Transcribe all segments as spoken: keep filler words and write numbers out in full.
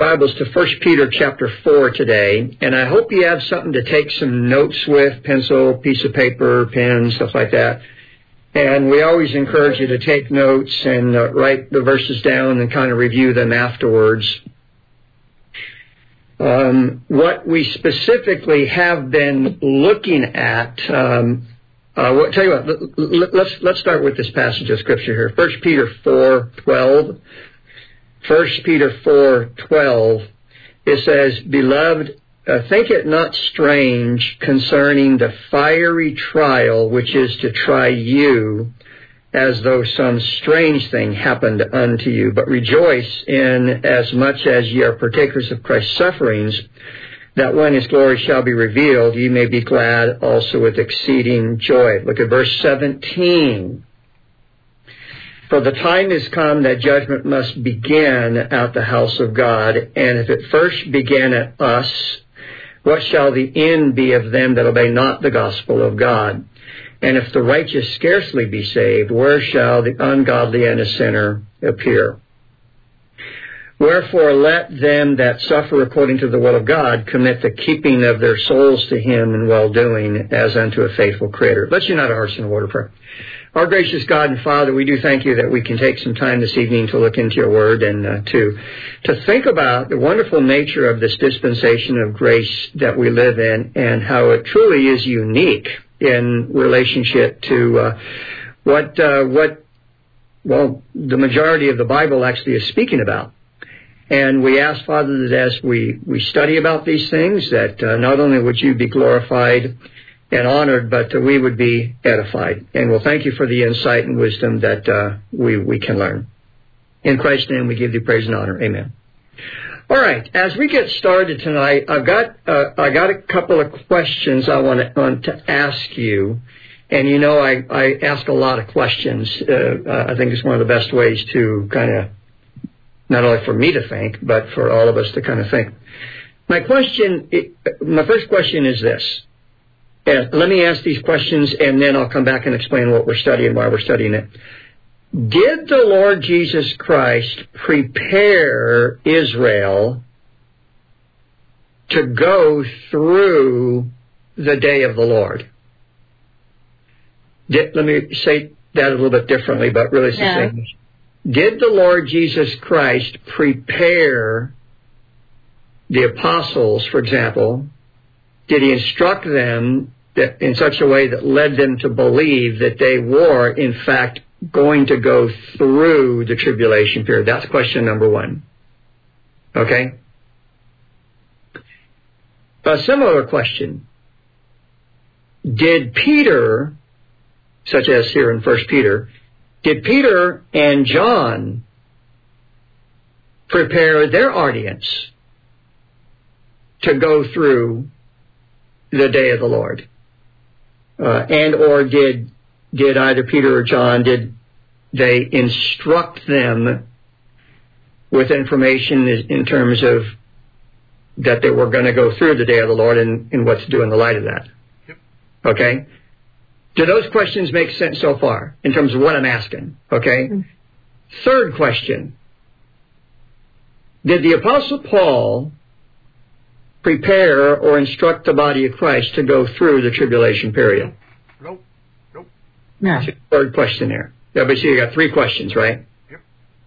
Bibles to First Peter chapter four today, and I hope you have something to take some notes with, pencil, piece of paper, pen, stuff like that. And we always encourage you to take notes and uh, write the verses down and kind of review them afterwards. Um, what we specifically have been looking at, um, uh, well, tell you what, let's let's start with this passage of Scripture here. First Peter four twelve. First Peter four twelve, it says, Beloved, uh, think it not strange concerning the fiery trial which is to try you, as though some strange thing happened unto you. But rejoice in as much as ye are partakers of Christ's sufferings, that when his glory shall be revealed, ye may be glad also with exceeding joy. Look at verse seventeen. For the time is come that judgment must begin at the house of God. And if it first began at us, what shall the end be of them that obey not the gospel of God? And if the righteous scarcely be saved, where shall the ungodly and the sinner appear? Wherefore let them that suffer according to the will of God commit the keeping of their souls to him in well-doing as unto a faithful Creator. Let's unite our hearts in a word of prayer. Our gracious God and Father, we do thank you that we can take some time this evening to look into your word and uh, to to think about the wonderful nature of this dispensation of grace that we live in and how it truly is unique in relationship to uh, what, uh, what, well, the majority of the Bible actually is speaking about. And we ask, Father, that as we, we study about these things, that uh, not only would you be glorified and honored, but uh, we would be edified. And we'll thank you for the insight and wisdom that uh, we, we can learn. In Christ's name, we give you praise and honor. Amen. All right. As we get started tonight, I've got uh, I got a couple of questions I want to, want to ask you. And you know, I, I ask a lot of questions. Uh, I think it's one of the best ways to kind of, not only for me to think, but for all of us to kind of think. My question, my first question is this. And let me ask these questions, and then I'll come back and explain what we're studying, why we're studying it. Did the Lord Jesus Christ prepare Israel to go through the day of the Lord? Did, let me say that a little bit differently, but really it's the yeah. same. Did the Lord Jesus Christ prepare the apostles, for example? Did he instruct them that in such a way that led them to believe that they were, in fact, going to go through the tribulation period? That's question number one. Okay? A similar question. Did Peter, such as here in First Peter, did Peter and John prepare their audience to go through the day of the Lord? Uh, and or did did either Peter or John, did they instruct them with information in terms of that they were going to go through the day of the Lord and, and what to do in the light of that? Yep. Okay? Do those questions make sense so far in terms of what I'm asking? Okay? Mm-hmm. Third question. Did the Apostle Paul prepare or instruct the body of Christ to go through the tribulation period? Nope. Nope. No. Third question there. Yeah, but see, you got three questions, right? Yep.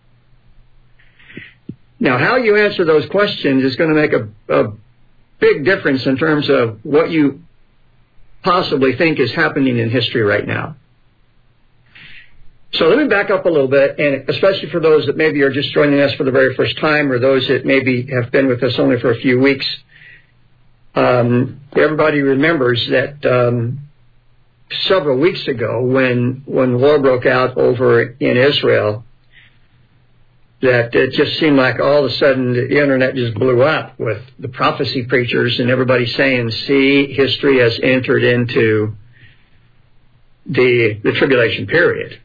Now, how you answer those questions is going to make a, a big difference in terms of what you possibly think is happening in history right now. So let me back up a little bit, and especially for those that maybe are just joining us for the very first time, or those that maybe have been with us only for a few weeks. Um, everybody remembers that um, several weeks ago, when when war broke out over in Israel, that it just seemed like all of a sudden the internet just blew up with the prophecy preachers and everybody saying, "See, history has entered into the the tribulation period,"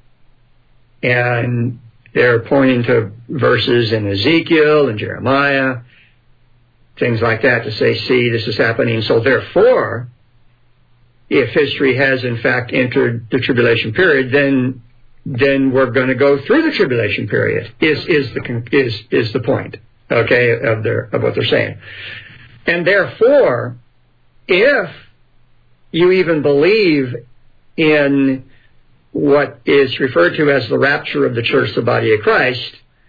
and they're pointing to verses in Ezekiel and Jeremiah, things like that, to say, see, this is happening. So therefore, if history has in fact entered the tribulation period, then then we're going to go through the tribulation period, is is the is is the point. okay, of their of what they're saying. And therefore, if you even believe in what is referred to as the rapture of the church, the body of Christ,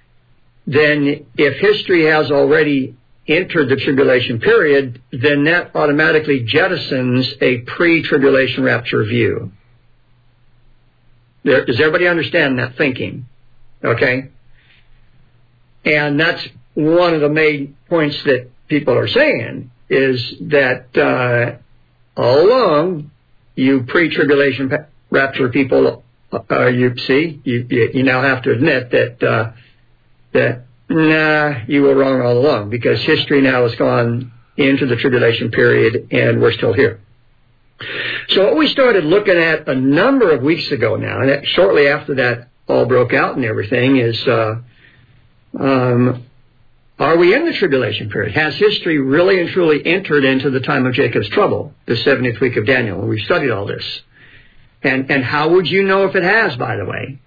then if history has already entered the tribulation period, then that automatically jettisons a pre-tribulation rapture view. There, does everybody understand that thinking? Okay? And that's one of the main points that people are saying, is that uh, all along, you pre-tribulation rapture people, uh, you see, you, you now have to admit that uh, that nah, you were wrong all along, because history now has gone into the tribulation period, and we're still here. So what we started looking at a number of weeks ago now, and that shortly after that all broke out and everything, is uh, um, are we in the tribulation period? Has history really and truly entered into the time of Jacob's trouble, the seventieth week of Daniel? And we've studied all this. And and how would you know if it has, by the way?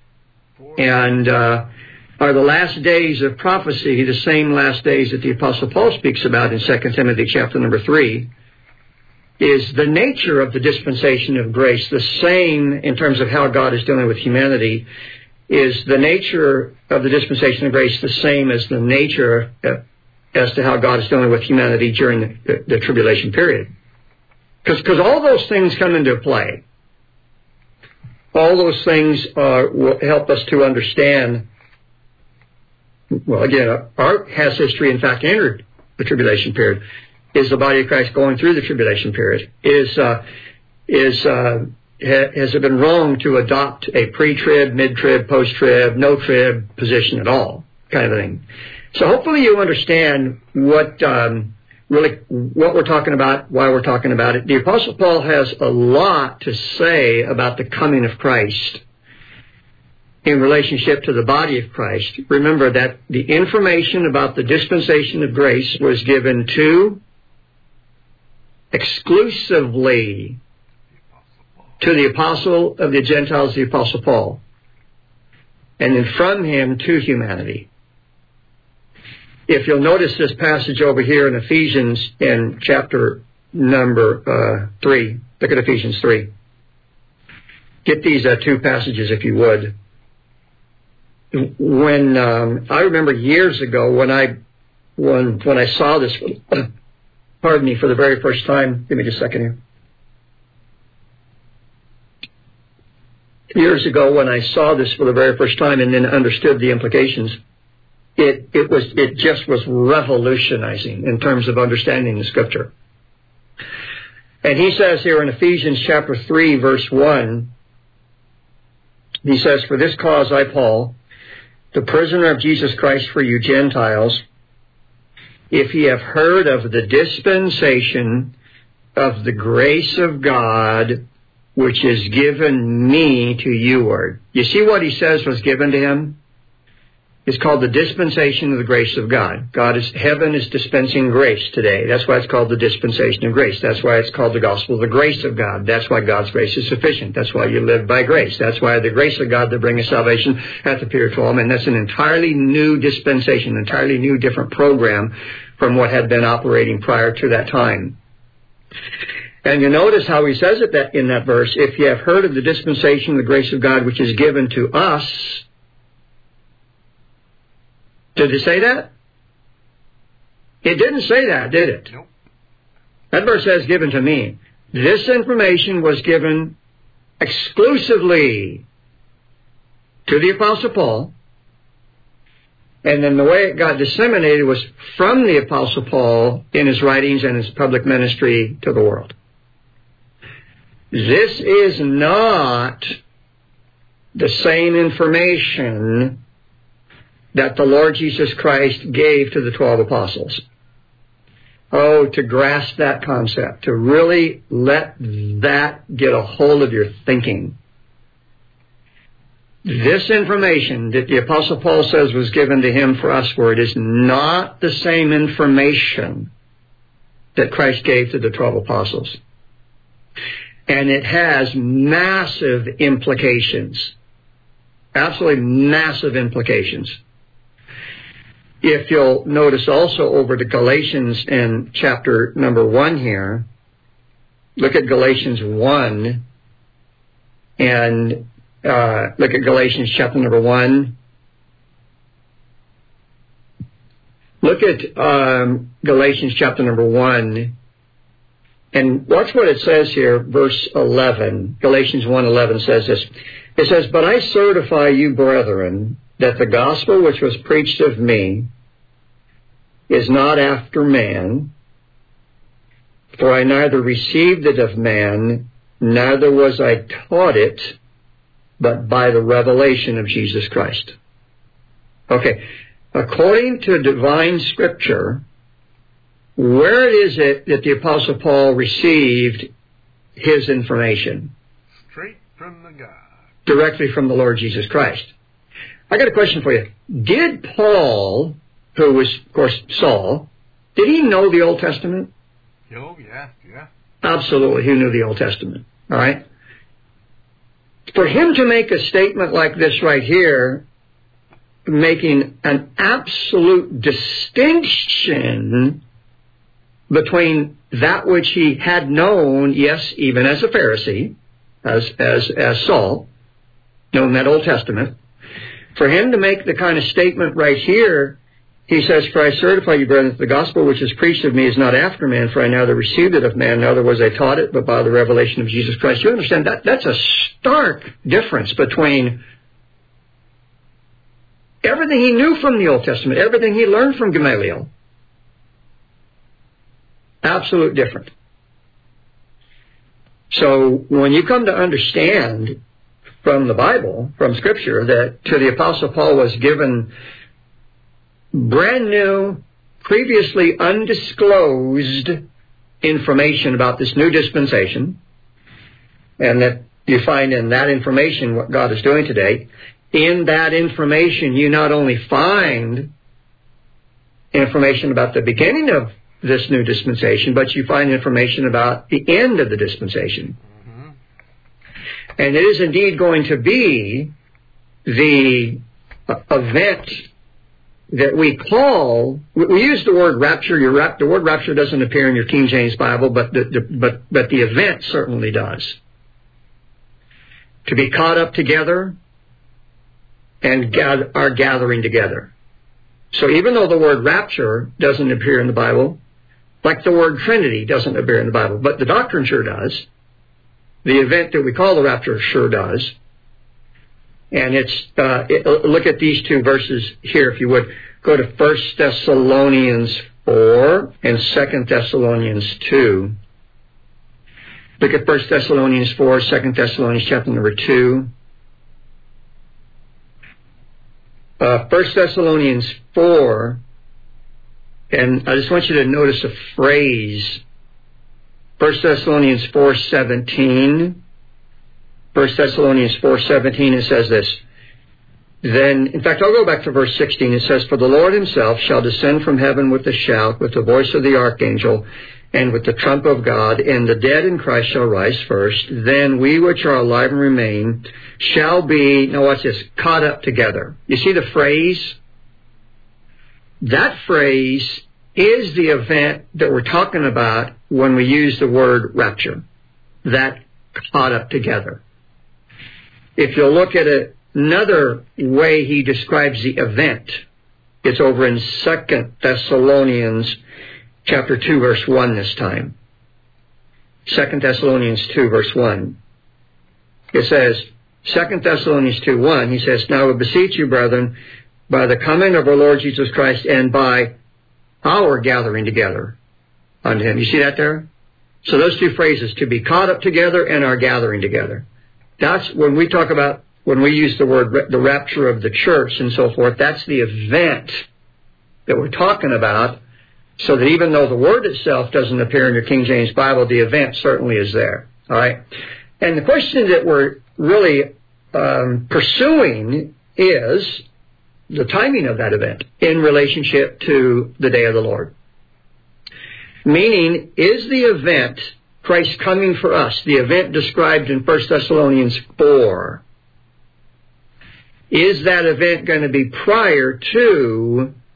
And uh, are the last days of prophecy the same last days that the Apostle Paul speaks about in Second Timothy chapter number three? Is the nature of the dispensation of grace the same in terms of how God is dealing with humanity? Is the nature of the dispensation of grace the same as the nature uh, as to how God is dealing with humanity during the, the, the tribulation period? Because all those things come into play. All those things uh, will help us to understand. Well, again, our, has history in fact entered the tribulation period? Is the body of Christ going through the tribulation period? Is uh, is uh, ha, has it been wrong to adopt a pre-trib, mid-trib, post-trib, no-trib position at all, kind of thing? So hopefully you understand what um, really what we're talking about, why we're talking about it. The Apostle Paul has a lot to say about the coming of Christ in relationship to the body of Christ. Remember that the information about the dispensation of grace was given to exclusively to the apostle of the Gentiles, the Apostle Paul, and then from him to humanity. If you'll notice this passage over here in Ephesians in chapter number uh, three, look at Ephesians three. Get these uh, two passages if you would. When um, I remember years ago when I when when I saw this. Pardon me, for the very first time. Give me just a second here. Years ago, when I saw this for the very first time and then understood the implications, it it was it just was revolutionizing in terms of understanding the Scripture. And he says here in Ephesians chapter three, verse one, he says, "For this cause I, Paul, the prisoner of Jesus Christ for you Gentiles, if ye have heard of the dispensation of the grace of God, which is given me to youward." You see what he says was given to him? It's called the dispensation of the grace of God. God is, heaven is dispensing grace today. That's why it's called the dispensation of grace. That's why it's called the gospel of the grace of God. That's why God's grace is sufficient. That's why you live by grace. That's why the grace of God that brings salvation hath appeared to all men. That's an entirely new dispensation, an entirely new, different program from what had been operating prior to that time. And you notice how he says it that in that verse, if ye have heard of the dispensation of the grace of God which is given to us. Did it say that? It didn't say that, did it? Nope. That verse says given to me. This information was given exclusively to the Apostle Paul. And then the way it got disseminated was from the Apostle Paul in his writings and his public ministry to the world. This is not the same information that the Lord Jesus Christ gave to the twelve apostles. Oh, to grasp that concept, to really let that get a hold of your thinking. This information that the Apostle Paul says was given to him for usward is not the same information that Christ gave to the twelve apostles. And it has massive implications. Absolutely massive implications. if you'll notice also over to Galatians in chapter number one here, look at Galatians one, and uh, look at Galatians chapter number one. Look at um, Galatians chapter number one, and watch what it says here, verse eleven. Galatians one eleven says this. It says, "But I certify you, brethren, that the gospel which was preached of me is not after man, for I neither received it of man, neither was I taught it, but by the revelation of Jesus Christ." Okay. According to divine scripture, where is it that the Apostle Paul received his information? Straight from the God. Directly from the Lord Jesus Christ. I got a question for you. Did Paul, who was, of course, Saul, did he know the Old Testament? Oh, yeah, yeah. Absolutely, he knew the Old Testament. All right? For him to make a statement like this right here, making an absolute distinction between that which he had known, yes, even as a Pharisee, as as as Saul, known that Old Testament, for him to make the kind of statement right here, he says, "For I certify you, brethren, that the gospel which is preached of me is not after man, for I neither received it of man, neither was I taught it, but by the revelation of Jesus Christ." You understand that? That's a stark difference between everything he knew from the Old Testament, everything he learned from Gamaliel. Absolute different. So when you come to understand from the Bible, from Scripture, that to the Apostle Paul was given brand new, previously undisclosed information about this new dispensation, and that you find in that information what God is doing today, in that information you not only find information about the beginning of this new dispensation, but you find information about the end of the dispensation. Mm-hmm. And it is indeed going to be the uh, event that we call, we, we use the word rapture. Your rap, the word rapture doesn't appear in your King James Bible, but the, the, but, but the event certainly does. To be caught up together and gather, are gathering together. So even though the word rapture doesn't appear in the Bible, like the word Trinity doesn't appear in the Bible, but the doctrine sure does. The event that we call the rapture sure does. And it's, uh, it, look at these two verses here, if you would. Go to First Thessalonians four and Second Thessalonians two. Look at First Thessalonians four, Second Thessalonians chapter number two. Uh, First Thessalonians four, and I just want you to notice a phrase. First Thessalonians four seventeen. First Thessalonians four seventeen, it says this. Then, in fact, I'll go back to verse sixteen. It says, "For the Lord himself shall descend from heaven with a shout, with the voice of the archangel, and with the trump of God, and the dead in Christ shall rise first. Then we which are alive and remain shall be," now watch this, "caught up together." You see the phrase? That phrase is the event that we're talking about when we use the word rapture. That caught up together. If you look at it, another way he describes the event, it's over in Second Thessalonians chapter two, verse one this time. Second Thessalonians two, verse one. It says, Second Thessalonians two, one, he says, "Now I beseech you, brethren, by the coming of our Lord Jesus Christ and by our gathering together unto him." You see that there? So those two phrases, to be caught up together and our gathering together. That's when we talk about, when we use the word, the rapture of the church and so forth, that's the event that we're talking about. So that even though the word itself doesn't appear in your King James Bible, the event certainly is there. All right? And the question that we're really um, pursuing is the timing of that event in relationship to the day of the Lord. Meaning, is the event, Christ coming for us, the event described in First Thessalonians four, is that event going to be prior to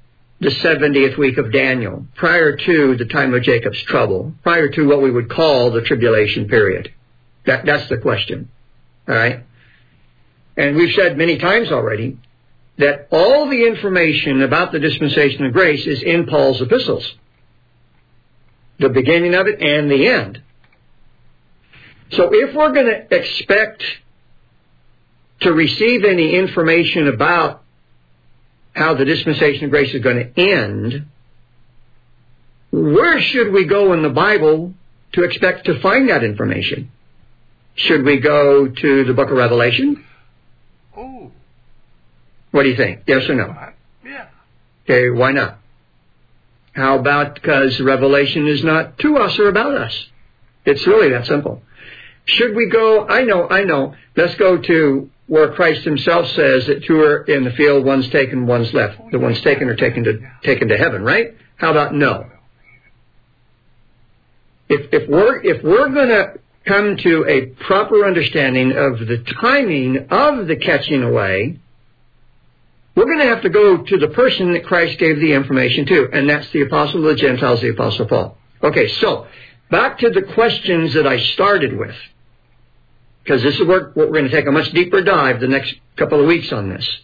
the seventieth week of Daniel, prior to the time of Jacob's trouble, prior to what we would call the tribulation period? That, that's the question. All right? And we've said many times already that all the information about the dispensation of grace is in Paul's epistles. The beginning of it and the end. So if we're going to expect to receive any information about how the dispensation of grace is going to end, where should we go in the Bible to expect to find that information? Should we go to the book of Revelation? Oh. What do you think? Yes or no? Yeah. Okay, why not? How about because Revelation is not to us or about us? It's really that simple. Should we go, I know, I know, let's go to where Christ himself says that two are in the field, one's taken, one's left. The one's taken are taken to, taken to heaven, right? How about no? If, if we're, if we're going to come to a proper understanding of the timing of the catching away, we're going to have to go to the person that Christ gave the information to, and that's the apostle of the Gentiles, the Apostle Paul. Okay, so back to the questions that I started with, because this is where we're going to take a much deeper dive the next couple of weeks on this.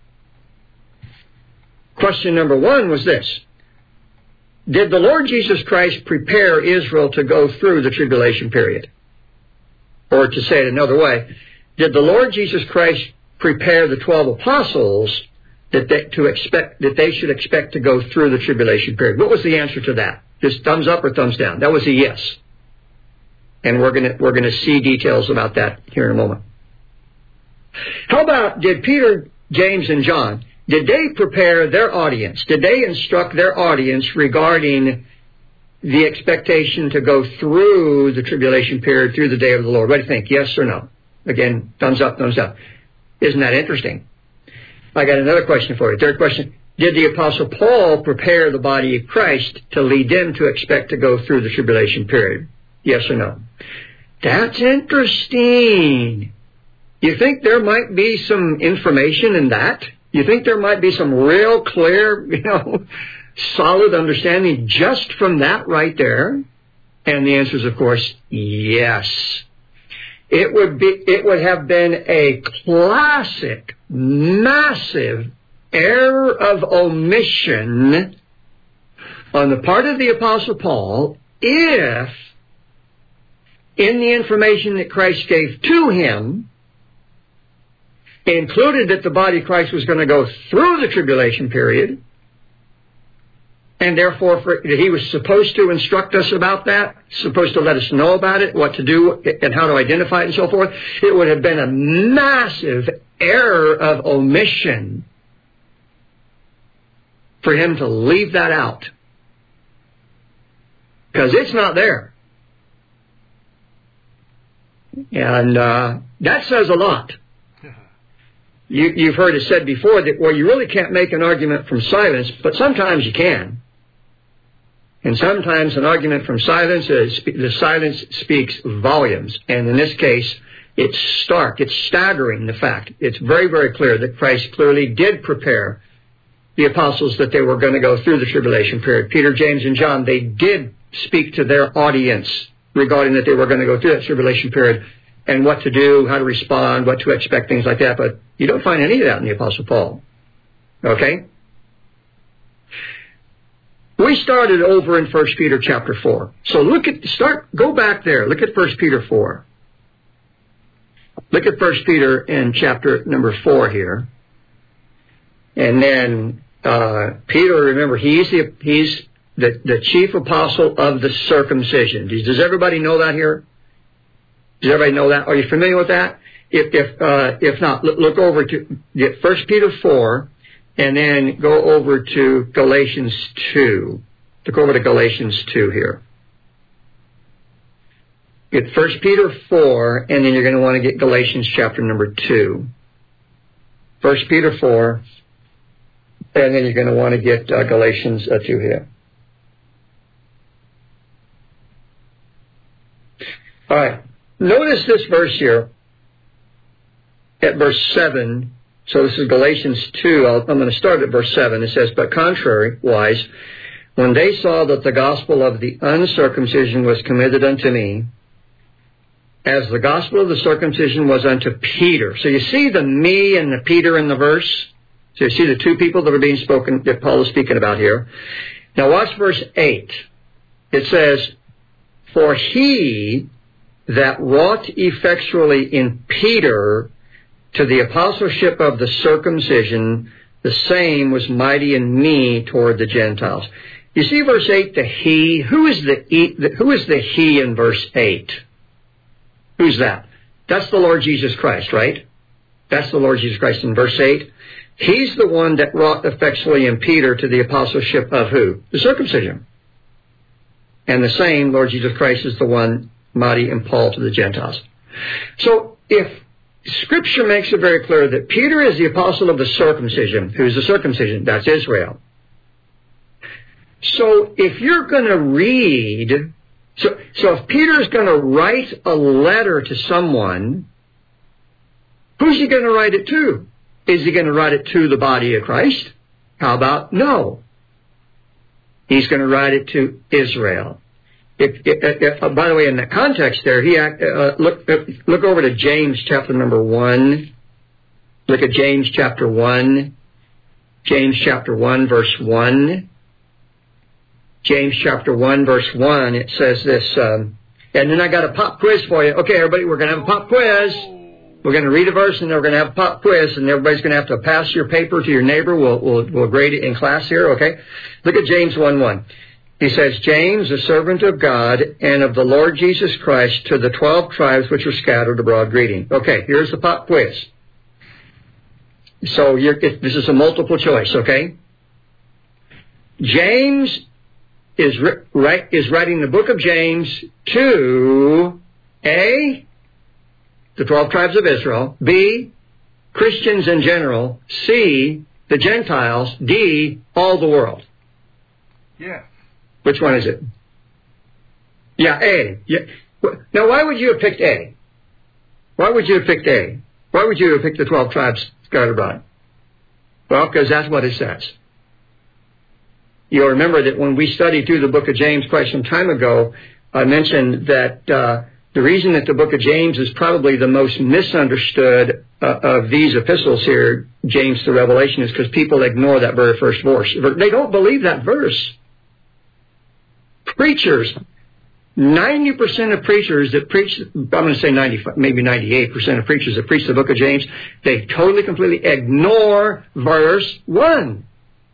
Question number one was this: did the Lord Jesus Christ prepare Israel to go through the tribulation period? Or to say it another way, did the Lord Jesus Christ prepare the twelve apostles that they, to expect, that they should expect to go through the tribulation period? What was the answer to that? Just thumbs up or thumbs down? That was a yes. And we're going to we're going to see details about that here in a moment. How about, did Peter, James, and John, did they prepare their audience? Did they instruct their audience regarding the expectation to go through the tribulation period, through the day of the Lord? What do you think? Yes or no? Again, thumbs up, thumbs down. Isn't that interesting? I got another question for you. Third question. Did the Apostle Paul prepare the body of Christ to lead them to expect to go through the tribulation period? Yes or no? That's interesting. You think there might be some information in that? You think there might be some real clear, you know, solid understanding just from that right there? And the answer is, of course, yes. It would be, it would have been a classic, massive error of omission on the part of the Apostle Paul if, in the information that Christ gave to him, included that the body of Christ was going to go through the tribulation period, and therefore for, that he was supposed to instruct us about that, supposed to let us know about it, what to do and how to identify it and so forth. It would have been a massive error of omission for him to leave that out, because it's not there. And uh, that says a lot. You, you've heard it said before that, well, you really can't make an argument from silence, but sometimes you can. And sometimes an argument from silence, is, the silence speaks volumes. And in this case, it's stark, it's staggering, the fact. It's very, very clear that Christ clearly did prepare the apostles that they were going to go through the tribulation period. Peter, James, and John, they did speak to their audience regarding that they were going to go through that tribulation period and what to do, how to respond, what to expect, things like that. But you don't find any of that in the Apostle Paul. Okay? We started over in First Peter chapter four. So look at, start, go back there. Look at First Peter four. Look at First Peter in chapter number four here. And then, uh, Peter, remember, he's the, he's the, the chief apostle of the circumcision. Does, does everybody know that here? Does everybody know that? Are you familiar with that? If if uh, if not, look, look over to First Peter four, and then go over to Galatians two. Look over to Galatians two here. Get First Peter four, and then you're going to want to get Galatians chapter number two. First Peter four, and then you're going to want to get uh, Galatians uh, two here. All right. Notice this verse here at verse seven So this is Galatians two. I'll, I'm going to start at verse seven. It says, but contrariwise, when they saw that the gospel of the uncircumcision was committed unto me, as the gospel of the circumcision was unto Peter. So you see the me and the Peter in the verse? So you see the two people that are being spoken, that Paul is speaking about here. Now watch verse eight. It says, for he that wrought effectually in Peter to the apostleship of the circumcision, the same was mighty in me toward the Gentiles. You see verse eight, the he. Who is the, who is the he in verse eight? Who's that? That's the Lord Jesus Christ, right? That's the Lord Jesus Christ in verse eight. He's the one that wrought effectually in Peter to the apostleship of who? The circumcision. And the same, Lord Jesus Christ, is the one mighty in Paul to the Gentiles. So if Scripture makes it very clear that Peter is the apostle of the circumcision, who's the circumcision? That's Israel. So if you're going to read... So, so if Peter's going to write a letter to someone, who's he going to write it to? Is he going to write it to the body of Christ? How about no? He's going to write it to Israel. If, if, if, uh, by the way, in that context there, he uh, look uh, look over to James chapter number one. Look at James chapter one. James chapter one, verse one. James chapter one, verse one, it says this, um, and then I got a pop quiz for you. Okay, everybody, we're going to have a pop quiz. We're going to read a verse, and then we're going to have a pop quiz, and everybody's going to have to pass your paper to your neighbor. We'll, we'll, we'll grade it in class here, okay? Look at James one one. He says, James, a servant of God and of the Lord Jesus Christ, to the twelve tribes which are scattered abroad, greeting. Okay, here's the pop quiz. So you're, it, this is a multiple choice, okay? James is right is writing the book of James to A, the twelve tribes of Israel, B, Christians in general, C, the Gentiles, D, all the world. Yeah. Which one is it? Yeah, A. Yeah. Now, why would you have picked A? Why would you have picked A? Why would you have picked the twelve tribes scattered abroad? Well, because that's what it says. You'll remember that when we studied through the book of James quite some time ago, I mentioned that uh, the reason that the book of James is probably the most misunderstood uh, of these epistles here, James to Revelation, is because people ignore that very first verse. They don't believe that verse. Preachers, ninety percent of preachers that preach, I'm going to say ninety, maybe ninety-eight percent of preachers that preach the book of James, they totally, completely ignore verse one.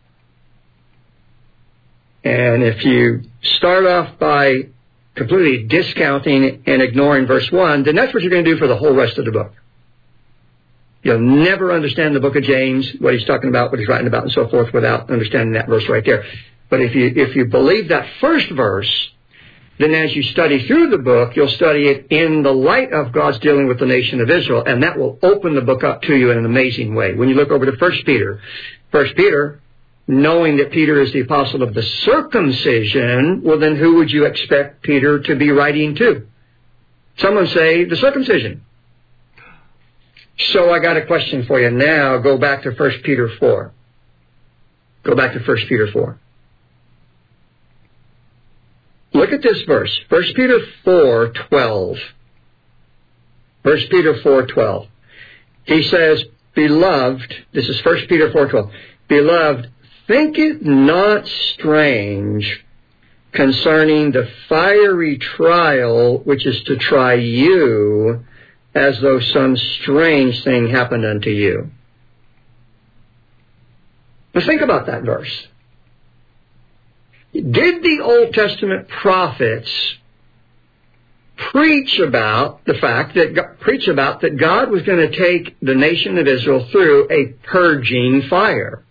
And if you start off by completely discounting and ignoring verse one, then that's what you're going to do for the whole rest of the book. You'll never understand the book of James, what he's talking about, what he's writing about, and so forth, without understanding that verse right there. But if you if you believe that first verse, then as you study through the book, you'll study it in the light of God's dealing with the nation of Israel, and that will open the book up to you in an amazing way. When you look over to First Peter, First Peter, knowing that Peter is the apostle of the circumcision, well, then who would you expect Peter to be writing to? Someone say the circumcision. So I got a question for you now. Go back to First Peter four. Go back to First Peter four. Look at this verse. First Peter four twelve. First Peter four twelve. He says, Beloved, this is First Peter four twelve. Beloved, think it not strange concerning the fiery trial which is to try you, as though some strange thing happened unto you. But think about that verse. Did the Old Testament prophets preach about the fact that preach about that God was going to take the nation of Israel through a purging fire?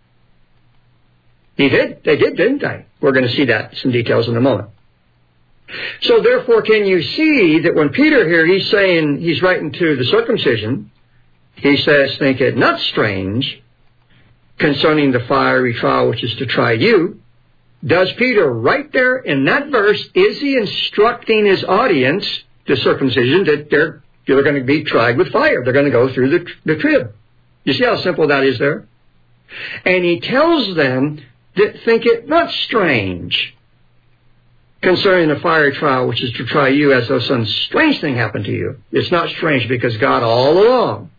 He did. They did, didn't they? We're going to see that, some details in a moment. So therefore, can you see that when Peter here, he's saying, he's writing to the circumcision, he says, think it not strange concerning the fiery trial which is to try you. Does Peter right there in that verse, is he instructing his audience, the circumcision, that they're, they're going to be tried with fire? They're going to go through the, the trib. You see how simple that is there? And he tells them that think it not strange concerning the fiery trial which is to try you as though some strange thing happened to you. It's not strange because God all along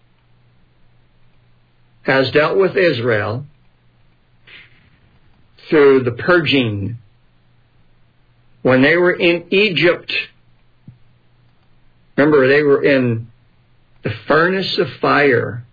has dealt with Israel through the purging. When they were in Egypt, remember they were in the furnace of fire.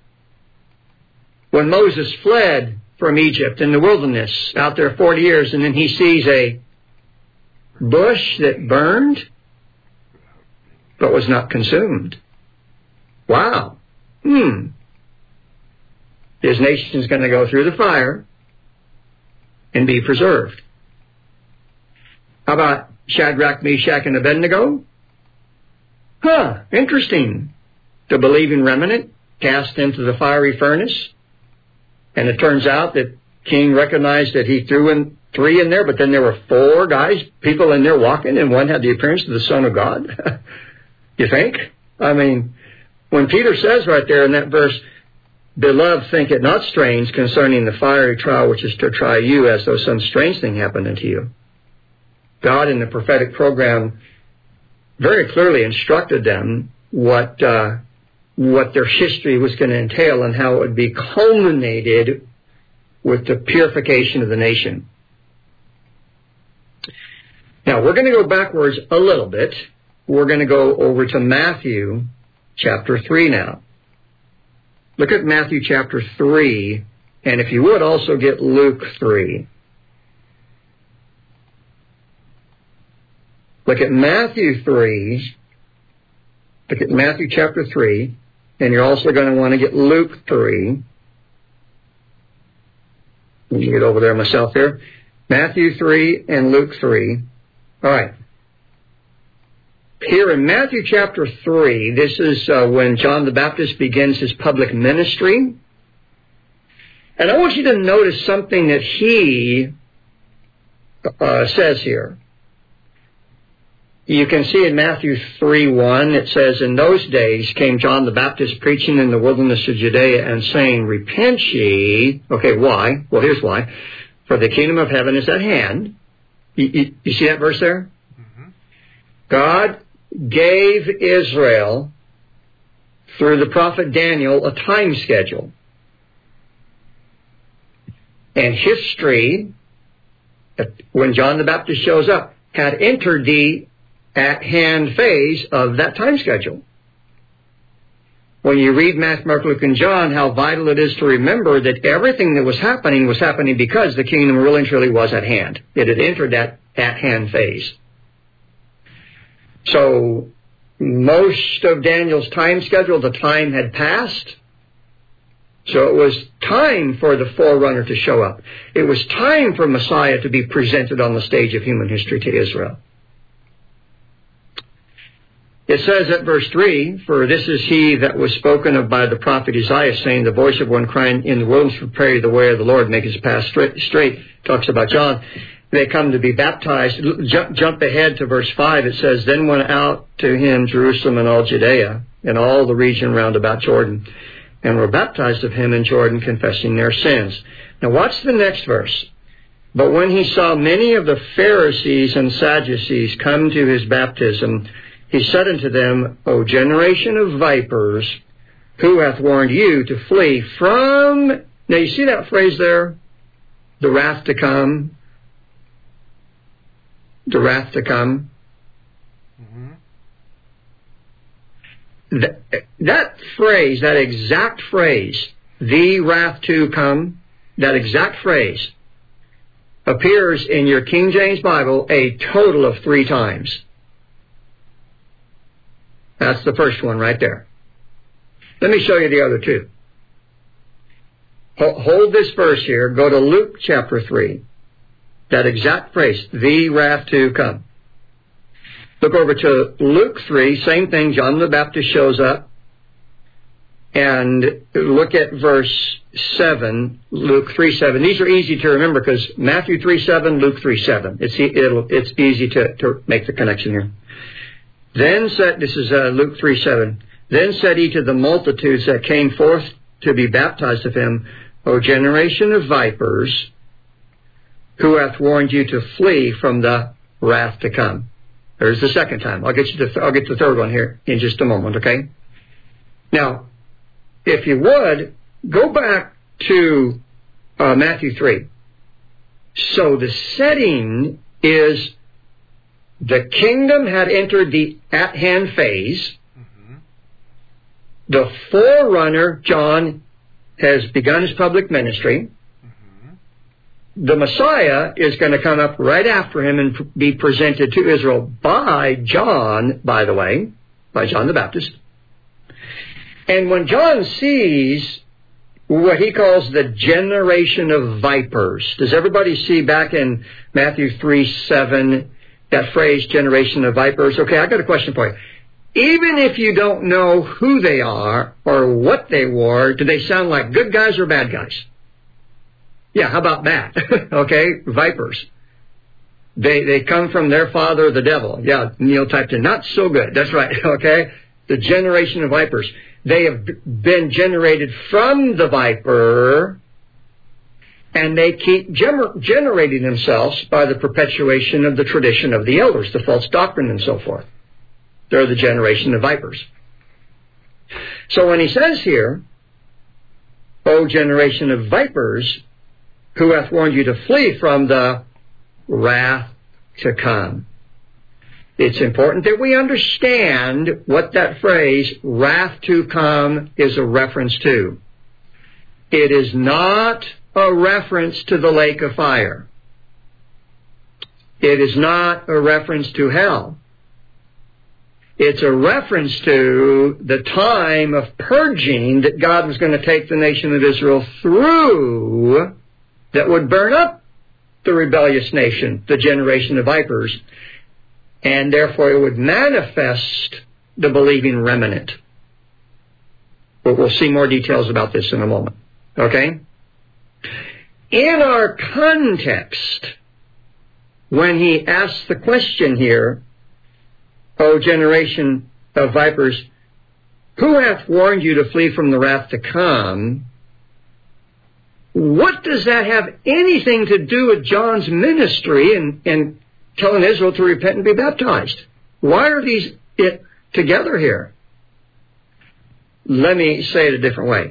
When Moses fled from Egypt in the wilderness out there forty years, and then he sees a bush that burned but was not consumed. Wow. Hmm. His nation's going to go through the fire and be preserved. How about Shadrach, Meshach, and Abednego? Huh, interesting. The believing remnant cast into the fiery furnace. And it turns out that King recognized that he threw in three in there, but then there were four guys, people in there walking, and one had the appearance of the Son of God. You think? I mean, when Peter says right there in that verse, Beloved, think it not strange concerning the fiery trial which is to try you as though some strange thing happened unto you. God in the prophetic program very clearly instructed them what uh, what their history was going to entail and how it would be culminated with the purification of the nation. Now, we're going to go backwards a little bit. We're going to go over to Matthew chapter three now. Look at Matthew chapter three, and if you would, also get Luke three. Look at Matthew three. Look at Matthew chapter three, and you're also going to want to get Luke three. Let me get over there myself here. Matthew three and Luke three. All right. Here in Matthew chapter three, this is uh, when John the Baptist begins his public ministry. And I want you to notice something that he uh, says here. You can see in Matthew three one, it says, In those days came John the Baptist preaching in the wilderness of Judea and saying, Repent ye. Okay, why? Well, here's why. For the kingdom of heaven is at hand. You, you, you see that verse there? Mm-hmm. God gave Israel, through the prophet Daniel, a time schedule. And history, when John the Baptist shows up, had entered the at-hand phase of that time schedule. When you read Matthew, Mark, Luke, and John, how vital it is to remember that everything that was happening was happening because the kingdom really and truly was at hand. It had entered that at-hand phase. So, most of Daniel's time schedule, the time had passed. So it was time for the forerunner to show up. It was time for Messiah to be presented on the stage of human history to Israel. It says at verse three, For this is he that was spoken of by the prophet Isaiah, saying, The voice of one crying in the wilderness, prepare the way of the Lord, make his path straight. straight. Talks about John. They come to be baptized. Jump, jump ahead to verse five. It says, Then went out to him Jerusalem and all Judea, and all the region round about Jordan, and were baptized of him in Jordan, confessing their sins. Now watch the next verse. But when he saw many of the Pharisees and Sadducees come to his baptism, he said unto them, O generation of vipers, who hath warned you to flee from... Now you see that phrase there? The wrath to come. The wrath to come. Mm-hmm. That, that phrase, that exact phrase, the wrath to come, that exact phrase appears in your King James Bible a total of three times. That's the first one right there. Let me show you the other two. Hold this verse here. Go to Luke chapter three. That exact phrase, the wrath to come. Look over to Luke three, same thing, John the Baptist shows up. And look at verse seven, Luke three seven. These are easy to remember because Matthew three seven, Luke three seven. It's, it'll, it's easy to, to make the connection here. Then said, this is uh, Luke three seven. Then said he to the multitudes that came forth to be baptized of him, O generation of vipers, who hath warned you to flee from the wrath to come. There's the second time. I'll get you the, I'll get to the third one here in just a moment, okay? Now, if you would, go back to uh, Matthew three. So the setting is the kingdom had entered the at-hand phase. Mm-hmm. The forerunner, John, has begun his public ministry. Mm-hmm. The Messiah is going to come up right after him and be presented to Israel by John, by the way, by John the Baptist. And when John sees what he calls the generation of vipers, does everybody see back in Matthew three seven that phrase, generation of vipers? Okay, I got a question for you. Even if you don't know who they are or what they were, do they sound like good guys or bad guys? Yeah, how about that? Okay, vipers. They they come from their father, the devil. Yeah, Neil typed in, not so good. That's right, okay? The generation of vipers. They have been generated from the viper, and they keep gener- generating themselves by the perpetuation of the tradition of the elders, the false doctrine and so forth. They're the generation of vipers. So when he says here, O generation of vipers, who hath warned you to flee from the wrath to come. It's important that we understand what that phrase, wrath to come, is a reference to. It is not a reference to the lake of fire. It is not a reference to hell. It's a reference to the time of purging that God was going to take the nation of Israel through that would burn up the rebellious nation, the generation of vipers, and therefore it would manifest the believing remnant. But we'll see more details about this in a moment. Okay? In our context, when he asks the question here, O generation of vipers, who hath warned you to flee from the wrath to come? What does that have anything to do with John's ministry and, and telling Israel to repent and be baptized? Why are these it together here? Let me say it a different way.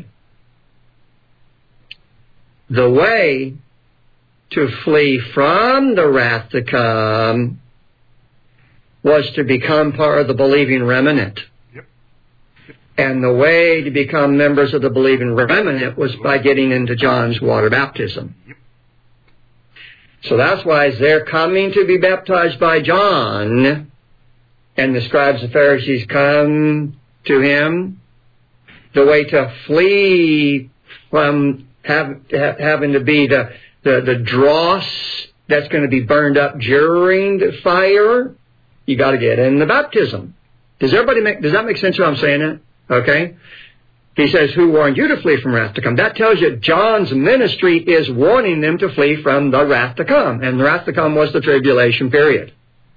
The way to flee from the wrath to come was to become part of the believing remnant. Yep. Yep. And the way to become members of the believing remnant was by getting into John's water baptism. Yep. So that's why as they're coming to be baptized by John, and the scribes and Pharisees come to him, the way to flee from have, having to be the, the, the dross that's going to be burned up during the fire, you got to get in the baptism. Does everybody make, does that make sense what I'm saying that? Okay? He says, who warned you to flee from wrath to come? That tells you John's ministry is warning them to flee from the wrath to come. And the wrath to come was the tribulation period.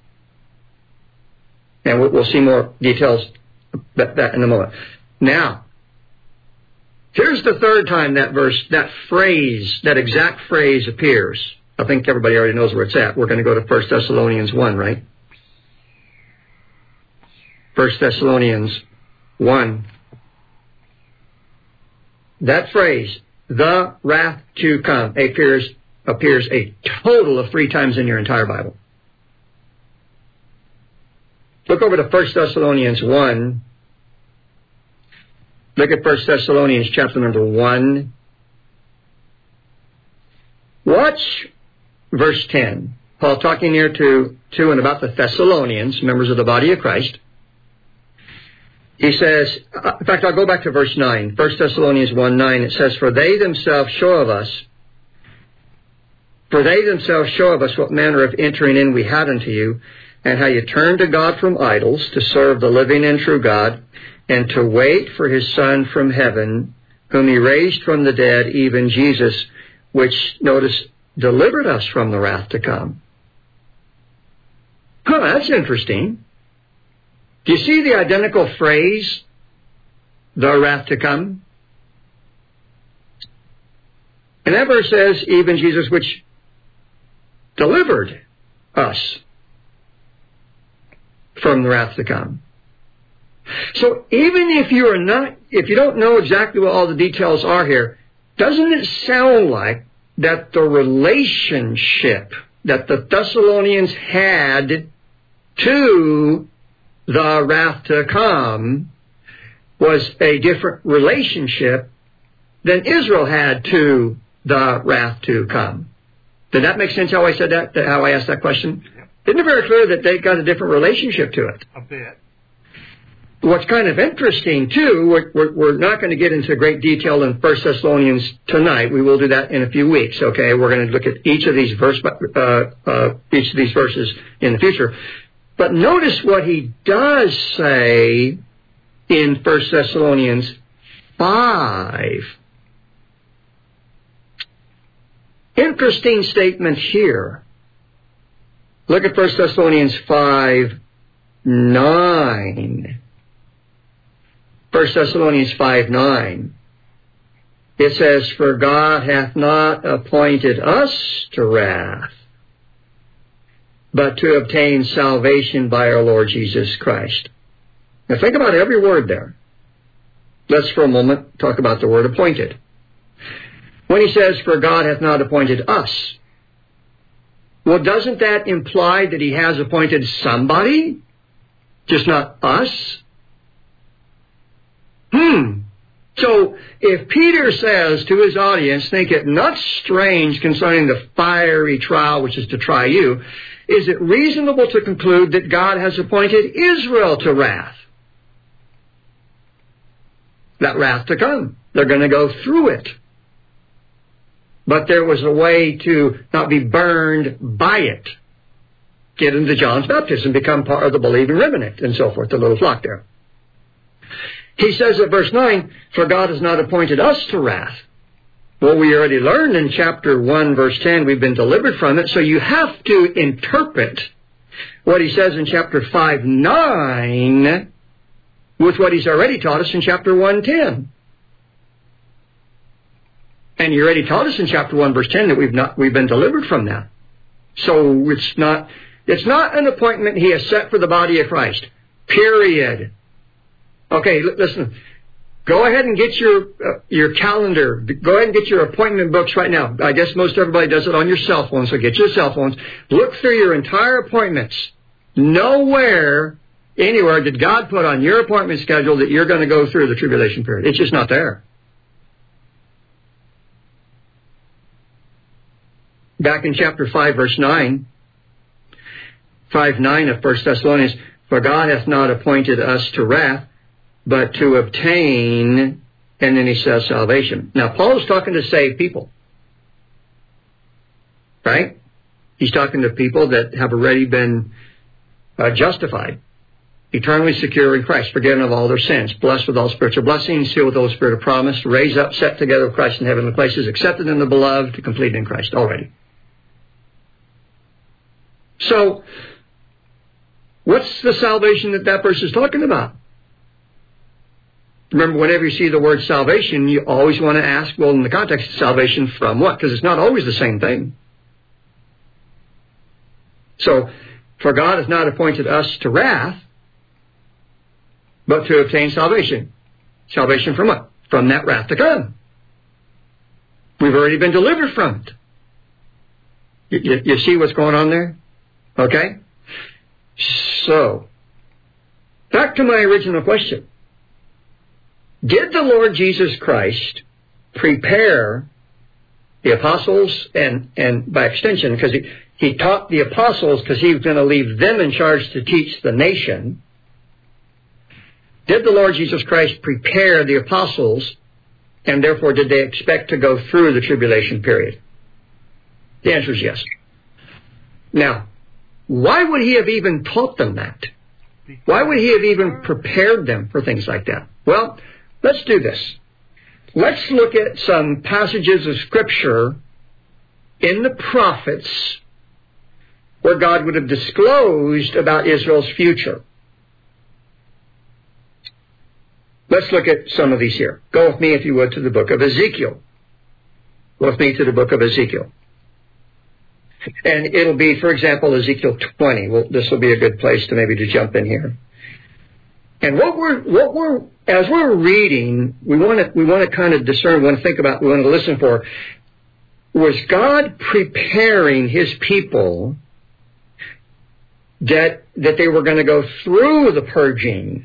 And we'll see more details about that in a moment. Now, here's the third time that verse, that phrase, that exact phrase appears. I think everybody already knows where it's at. We're going to go to First Thessalonians one, right? First Thessalonians one. That phrase, the wrath to come, appears, appears a total of three times in your entire Bible. Look over to First Thessalonians one. Look at First Thessalonians chapter number one. Watch verse ten. Paul talking here to, to and about the Thessalonians, members of the body of Christ. He says, in fact, I'll go back to verse nine. First Thessalonians one nine, it says, For they themselves show of us, for they themselves show of us what manner of entering in we had unto you, and how you turned to God from idols to serve the living and true God, and to wait for his Son from heaven, whom he raised from the dead, even Jesus, which, notice, delivered us from the wrath to come. Huh, that's interesting. Do you see the identical phrase, the wrath to come? And that verse says, even Jesus which delivered us from the wrath to come. So even if you are not, if you don't know exactly what all the details are here, doesn't it sound like that the relationship that the Thessalonians had to the wrath to come was a different relationship than Israel had to the wrath to come? Did that make sense how I said that, how I asked that question? Yeah. Isn't it very clear that they got a different relationship to it? A bit. What's kind of interesting, too, we're, we're, we're not going to get into great detail in First Thessalonians tonight. We will do that in a few weeks, okay? We're going to look at each of these verse, uh, uh, each of these verses in the future. But notice what he does say in First Thessalonians five. Interesting statement here. Look at First Thessalonians five nine. First Thessalonians five nine. It says, for God hath not appointed us to wrath, but to obtain salvation by our Lord Jesus Christ. Now think about every word there. Let's for a moment talk about the word appointed. When he says, for God hath not appointed us, well, doesn't that imply that he has appointed somebody? Just not us? Hmm. So, if Peter says to his audience, think it not strange concerning the fiery trial which is to try you, is it reasonable to conclude that God has appointed Israel to wrath? That wrath to come. They're going to go through it. But there was a way to not be burned by it. Get into John's baptism, become part of the believing remnant, and so forth, the little flock there. He says at verse nine, for God has not appointed us to wrath. Well, we already learned in chapter one, verse ten, we've been delivered from it, so you have to interpret what he says in chapter five nine with what he's already taught us in chapter one ten. And he already taught us in chapter one, verse ten, that we've not we've been delivered from that. So it's not it's not an appointment he has set for the body of Christ. Period. Okay, listen. Go ahead and get your uh, your calendar. Go ahead and get your appointment books right now. I guess most everybody does it on your cell phone, so get your cell phones. Look through your entire appointments. Nowhere, anywhere did God put on your appointment schedule that you're going to go through the tribulation period. It's just not there. Back in chapter five, verse nine, five nine of First Thessalonians, for God hath not appointed us to wrath, but to obtain, and then he says salvation. Now, Paul's talking to saved people. Right? He's talking to people that have already been uh, justified, eternally secure in Christ, forgiven of all their sins, blessed with all spiritual blessings, sealed with all spirit of promise, raised up, set together with Christ in heavenly places, accepted in the beloved, complete in Christ already. So, what's the salvation that that verse is talking about? Remember, whenever you see the word salvation, you always want to ask, well, in the context of salvation, from what? Because it's not always the same thing. So, for God has not appointed us to wrath, but to obtain salvation. Salvation from what? From that wrath to come. We've already been delivered from it. You, you, you see what's going on there? Okay? So, back to my original question. Did the Lord Jesus Christ prepare the apostles and, and by extension, because he, he taught the apostles because he was going to leave them in charge to teach the nation. Did the Lord Jesus Christ prepare the apostles, and therefore did they expect to go through the tribulation period? The answer is yes. Now, why would he have even taught them that? Why would he have even prepared them for things like that? Well, let's do this. Let's look at some passages of Scripture in the prophets where God would have disclosed about Israel's future. Let's look at some of these here. Go with me, if you would, to the book of Ezekiel. with me to the book of Ezekiel. And it'll be, for example, Ezekiel twenty. Well, this will be a good place to maybe to jump in here. And what we're, what we're, as we're reading, we want to, we want to kind of discern, we want to think about, we want to listen for, was God preparing His people that, that they were going to go through the purging?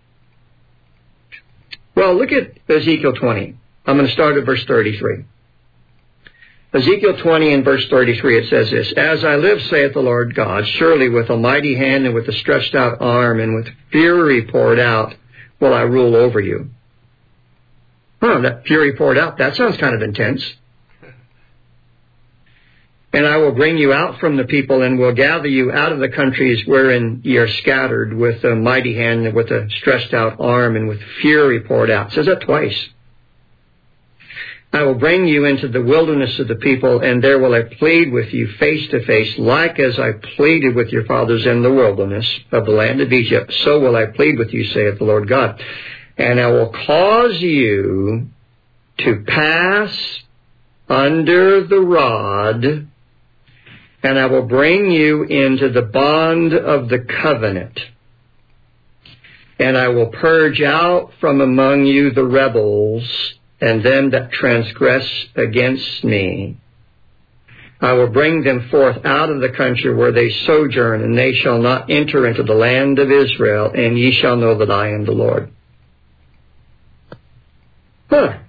Well, look at Ezekiel twenty. I'm going to start at verse thirty-three. Ezekiel twenty and verse thirty-three, it says this, "As I live, saith the Lord God, surely with a mighty hand and with a stretched out arm and with fury poured out will I rule over you." Huh, that fury poured out, that sounds kind of intense. "And I will bring you out from the people and will gather you out of the countries wherein ye are scattered with a mighty hand and with a stretched out arm and with fury poured out." It says that twice. "I will bring you into the wilderness of the people, and there will I plead with you face to face, like as I pleaded with your fathers in the wilderness of the land of Egypt. So will I plead with you, saith the Lord God. And I will cause you to pass under the rod, and I will bring you into the bond of the covenant. And I will purge out from among you the rebels, and them that transgress against me. I will bring them forth out of the country where they sojourn, and they shall not enter into the land of Israel, and ye shall know that I am the Lord." Huh.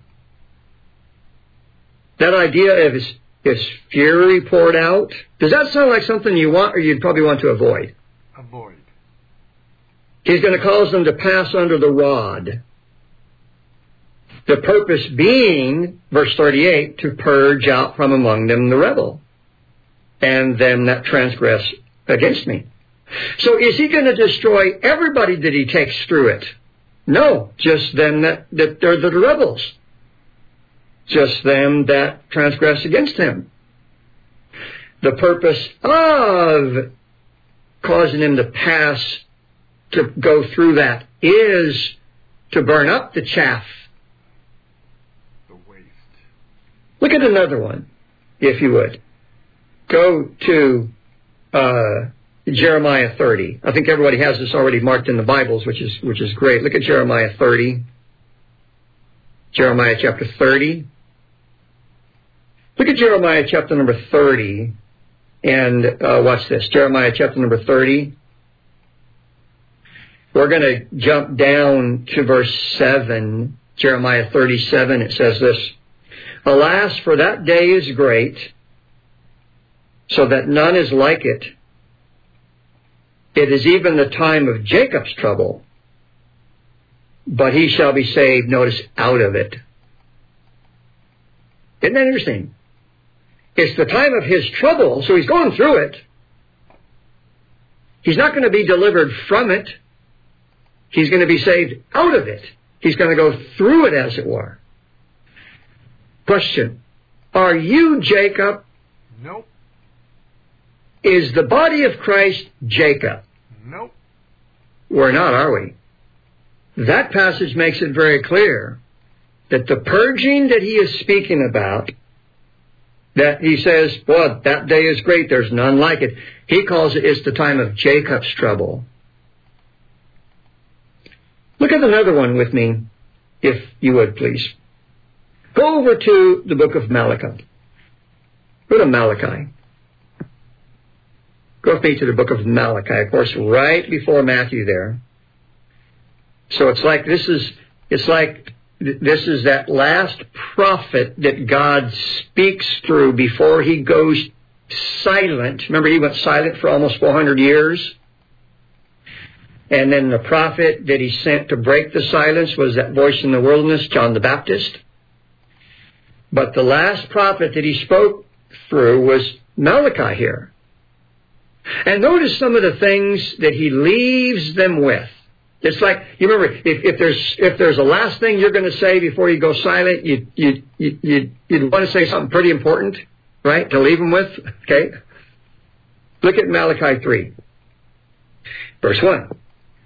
That idea of his, his fury poured out, does that sound like something you want or you'd probably want to avoid? Avoid. He's going to cause them to pass under the rod. The purpose being, verse thirty-eight, to purge out from among them the rebel, and them that transgress against me. So is he going to destroy everybody that he takes through it? No, just them that, that they're the rebels. Just them that transgress against him. The purpose of causing him to pass, to go through that, is to burn up the chaff. Look at another one, if you would. Go to uh, Jeremiah thirty. I think everybody has this already marked in the Bibles, which is which is great. Look at Jeremiah thirty. Jeremiah chapter thirty. Look at Jeremiah chapter number thirty, and uh, watch this. Jeremiah chapter number thirty. We're going to jump down to verse seven. Jeremiah thirty-seven. It says this. "Alas, for that day is great, so that none is like it. It is even the time of Jacob's trouble, but he shall be saved," notice, "out of it." Isn't that interesting? It's the time of his trouble, so he's going through it. He's not going to be delivered from it. He's going to be saved out of it. He's going to go through it, as it were. Question: are you Jacob? Nope. Is the body of Christ Jacob? Nope. We're not, are we? That passage makes it very clear that the purging that he is speaking about, that he says, well, that day is great, there's none like it. He calls it, it's the time of Jacob's trouble. Look at another one with me, if you would, please. Go over to the book of Malachi. Go to Malachi. Go with me to the book of Malachi, of course, right before Matthew there. So it's like this is, it's like this is that last prophet that God speaks through before he goes silent. Remember, he went silent for almost four hundred years. And then the prophet that he sent to break the silence was that voice in the wilderness, John the Baptist. But the last prophet that he spoke through was Malachi here. And notice some of the things that he leaves them with. It's like, you remember, if, if there's if there's a last thing you're going to say before you go silent, you you you you you'd want to say something pretty important, right? To leave them with. Okay. Look at Malachi three, verse one.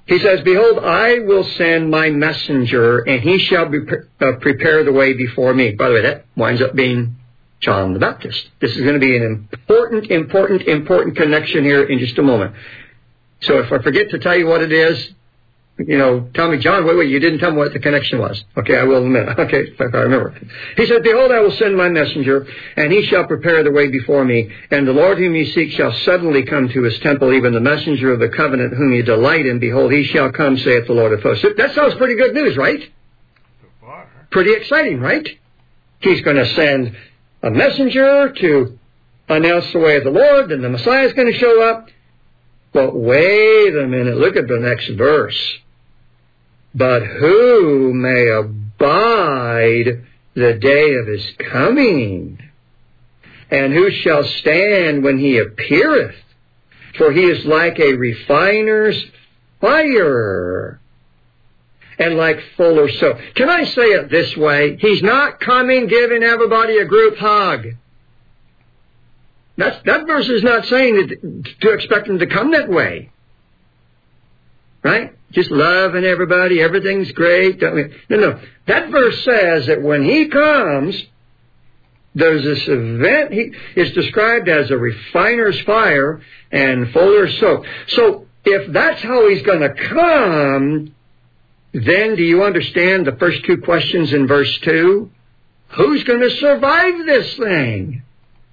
He says, behold, I will send my messenger, and he shall be, uh, prepare the way before me. By the way, that winds up being John the Baptist. This is going to be an important, important, important connection here in just a moment. So if I forget to tell you what it is, you know, tell me, John, wait, wait, you didn't tell me what the connection was. Okay, I will in a minute. Okay, if I remember. He said, behold, I will send my messenger, and he shall prepare the way before me. And the Lord whom you seek shall suddenly come to his temple, even the messenger of the covenant whom you delight in. Behold, he shall come, saith the Lord of hosts. That sounds pretty good news, right? So far. Pretty exciting, right? He's going to send a messenger to announce the way of the Lord, and the Messiah is going to show up. But wait a minute, look at the next verse. But who may abide the day of his coming? And who shall stand when he appeareth? For he is like a refiner's fire, and like fuller's soap. Can I say it this way? He's not coming giving everybody a group hug. That's, that verse is not saying that to expect him to come that way. Right? Just loving everybody, everything's great. No, no. That verse says that when he comes, there's this event. He is described as a refiner's fire and fuller's soap. So if that's how he's going to come, then do you understand the first two questions in verse two? Who's going to survive this thing?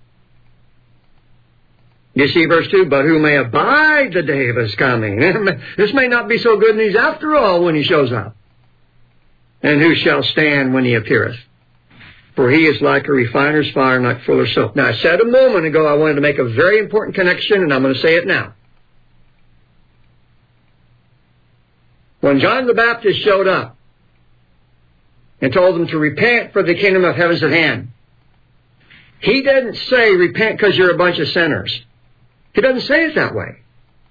You see verse two, but who may abide the day of his coming? This may not be so good news after all when he shows up. And who shall stand when he appeareth? For he is like a refiner's fire and like fuller's soap. Now, I said a moment ago I wanted to make a very important connection, and I'm going to say it now. When John the Baptist showed up and told them to repent, for the kingdom of heaven is at hand, he didn't say repent because you're a bunch of sinners. He doesn't say it that way.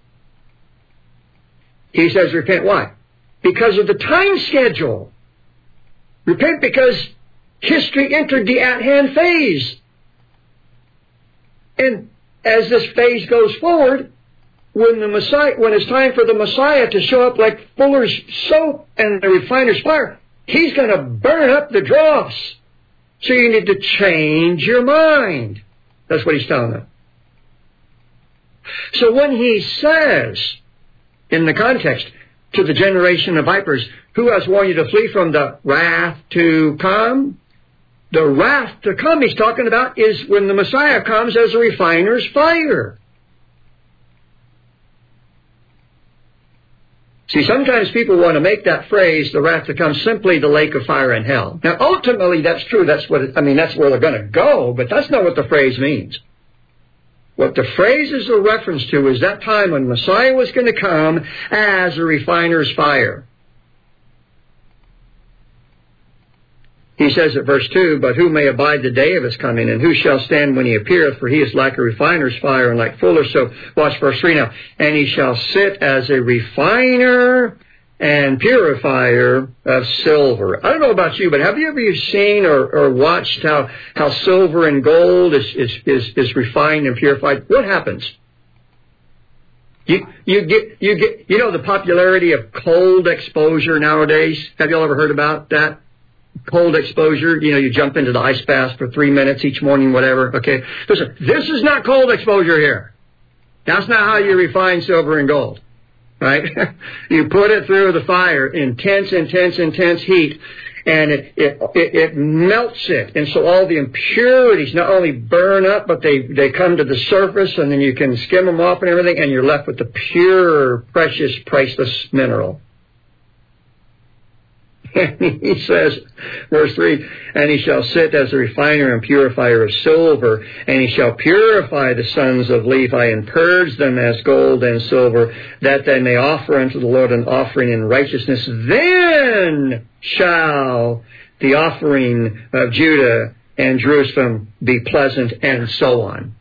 He says repent why? Because of the time schedule. Repent because history entered the at-hand phase. And as this phase goes forward, when the Messiah, when it's time for the Messiah to show up like fuller's soap and the refiner's fire, he's going to burn up the dross. So you need to change your mind. That's what he's telling them. So when he says, in the context, to the generation of vipers, who has warned you to flee from the wrath to come? The wrath to come he's talking about is when the Messiah comes as a refiner's fire. See, sometimes people want to make that phrase, the wrath to come, simply the lake of fire and hell. Now, ultimately, that's true. That's what it, I mean, that's where they're going to go, but that's not what the phrase means. What the phrase is a reference to is that time when Messiah was going to come as a refiner's fire. He says at verse two, but who may abide the day of his coming, and who shall stand when he appeareth? For he is like a refiner's fire and like fuller's soap. Watch verse three now. And he shall sit as a refiner and purifier of silver. I don't know about you, but have you ever seen or, or watched how, how silver and gold is, is, is, is refined and purified? What happens? You, you get, you get, you know the popularity of cold exposure nowadays? Have you all ever heard about that? Cold exposure, you know, you jump into the ice bath for three minutes each morning, whatever. Okay. Listen, this is not cold exposure here. That's not how you refine silver and gold. Right? You put it through the fire, intense, intense, intense heat, and it, it, it, it melts it. And so all the impurities not only burn up, but they, they come to the surface, and then you can skim them off and everything, and you're left with the pure, precious, priceless mineral. And he says, verse three, and he shall sit as a refiner and purifier of silver, and he shall purify the sons of Levi and purge them as gold and silver, that they may offer unto the Lord an offering in righteousness. Then shall the offering of Judah and Jerusalem be pleasant, and so on.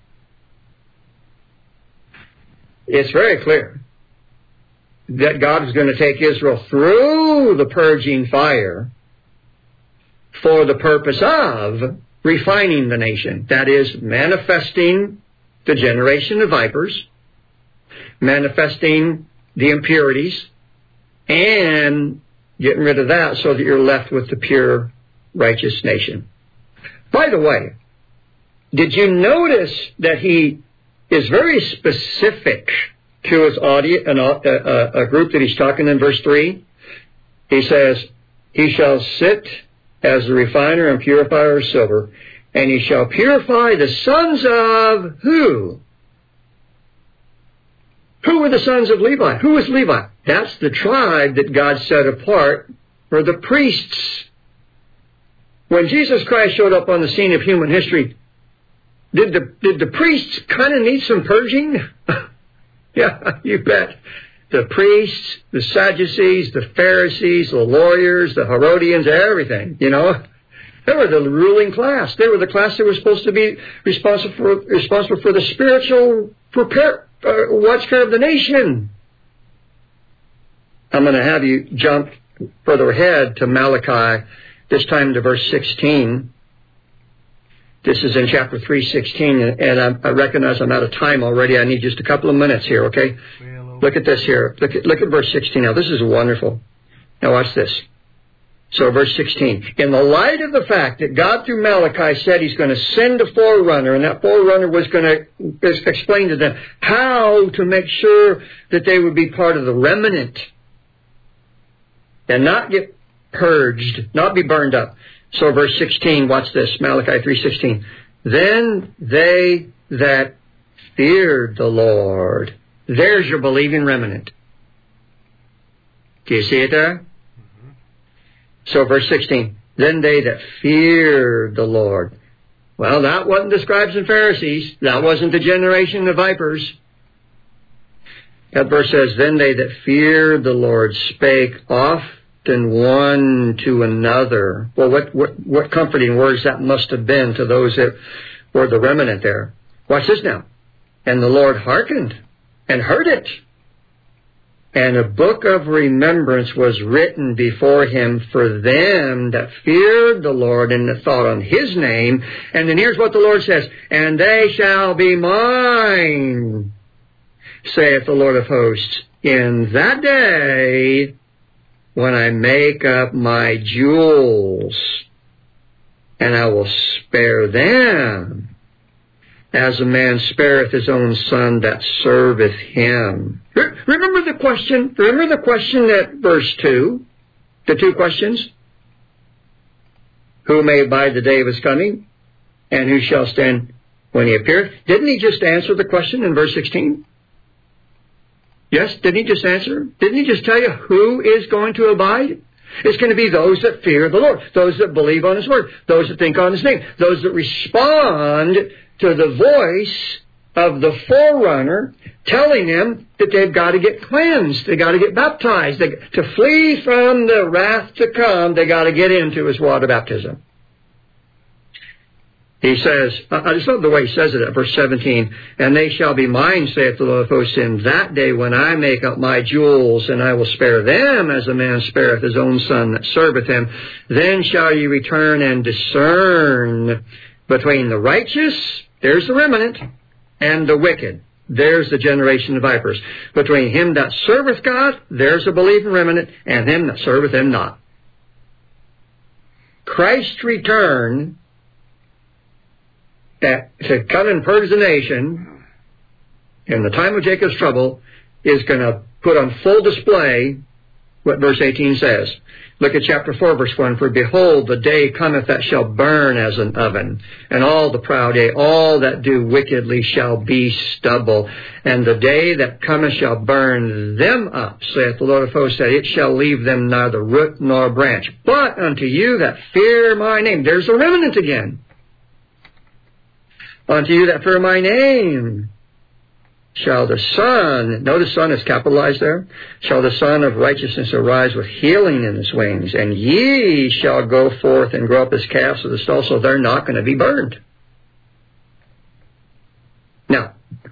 It's very clear that God is going to take Israel through the purging fire for the purpose of refining the nation. That is, manifesting the generation of vipers, manifesting the impurities, and getting rid of that so that you're left with the pure, righteous nation. By the way, did you notice that he is very specific to his audience, a, a, a group that he's talking in verse three? He says, he shall sit as the refiner and purifier of silver, and he shall purify the sons of who? Who were the sons of Levi? Who was Levi? That's the tribe that God set apart for the priests. When Jesus Christ showed up on the scene of human history, did the, did the priests kind of need some purging? Yeah, you bet. The priests, the Sadducees, the Pharisees, the lawyers, the Herodians, everything, you know. They were the ruling class. They were the class that was supposed to be responsible for, responsible for the spiritual prepare, uh, watch care of the nation. I'm going to have you jump further ahead to Malachi, this time to verse sixteen. This is in chapter three sixteen, and I, I recognize I'm out of time already. I need just a couple of minutes here, okay? Look at this here. Look at, look at verse sixteen now. This is wonderful. Now watch this. So verse sixteen. In the light of the fact that God through Malachi said he's going to send a forerunner, and that forerunner was going to explain to them how to make sure that they would be part of the remnant and not get purged, not be burned up. So verse sixteen, watch this, Malachi three sixteen. Then they that feared the Lord. There's your believing remnant. Do you see it there? Mm-hmm. So verse sixteen. Then they that feared the Lord. Well, that wasn't the scribes and Pharisees. That wasn't the generation of vipers. That verse says, then they that feared the Lord spake often one to another. Well, what, what, what comforting words that must have been to those that were the remnant there. Watch this now. And the Lord hearkened and heard it. And a book of remembrance was written before him for them that feared the Lord and that thought on his name. And then here's what the Lord says. And they shall be mine, saith the Lord of hosts, in that day when I make up my jewels, and I will spare them, as a man spareth his own son that serveth him. Remember the question, remember the question at verse two? The two questions? Who may abide the day of his coming? And who shall stand when he appeareth? Didn't he just answer the question in verse sixteen? Yes, didn't he just answer? Didn't he just tell you who is going to abide? It's going to be those that fear the Lord, those that believe on his word, those that think on his name, those that respond to the voice of the forerunner telling them that they've got to get cleansed, they've got to get baptized, they, to flee from the wrath to come, they've got to get into his water baptism. He says, I just love the way he says it at verse seventeen, and they shall be mine, saith the Lord of hosts, in that day when I make up my jewels, and I will spare them as a man spareth his own son that serveth him. Then shall ye return and discern between the righteous, there's the remnant, and the wicked, there's the generation of vipers. Between him that serveth God, there's a believing remnant, and him that serveth him not. Christ's return that to come and purge the nation in the time of Jacob's trouble is going to put on full display what verse eighteen says. Look at chapter four, verse one. For behold, the day cometh that shall burn as an oven, and all the proud, yea, all that do wickedly shall be stubble. And the day that cometh shall burn them up, saith the Lord of hosts, that it shall leave them neither root nor branch. But unto you that fear my name, there's the remnant again. Unto you that fear my name shall the Son, notice Son is capitalized there, shall the Son of righteousness arise with healing in his wings, and ye shall go forth and grow up as calves of the stall, so they're not going to be burned. Now,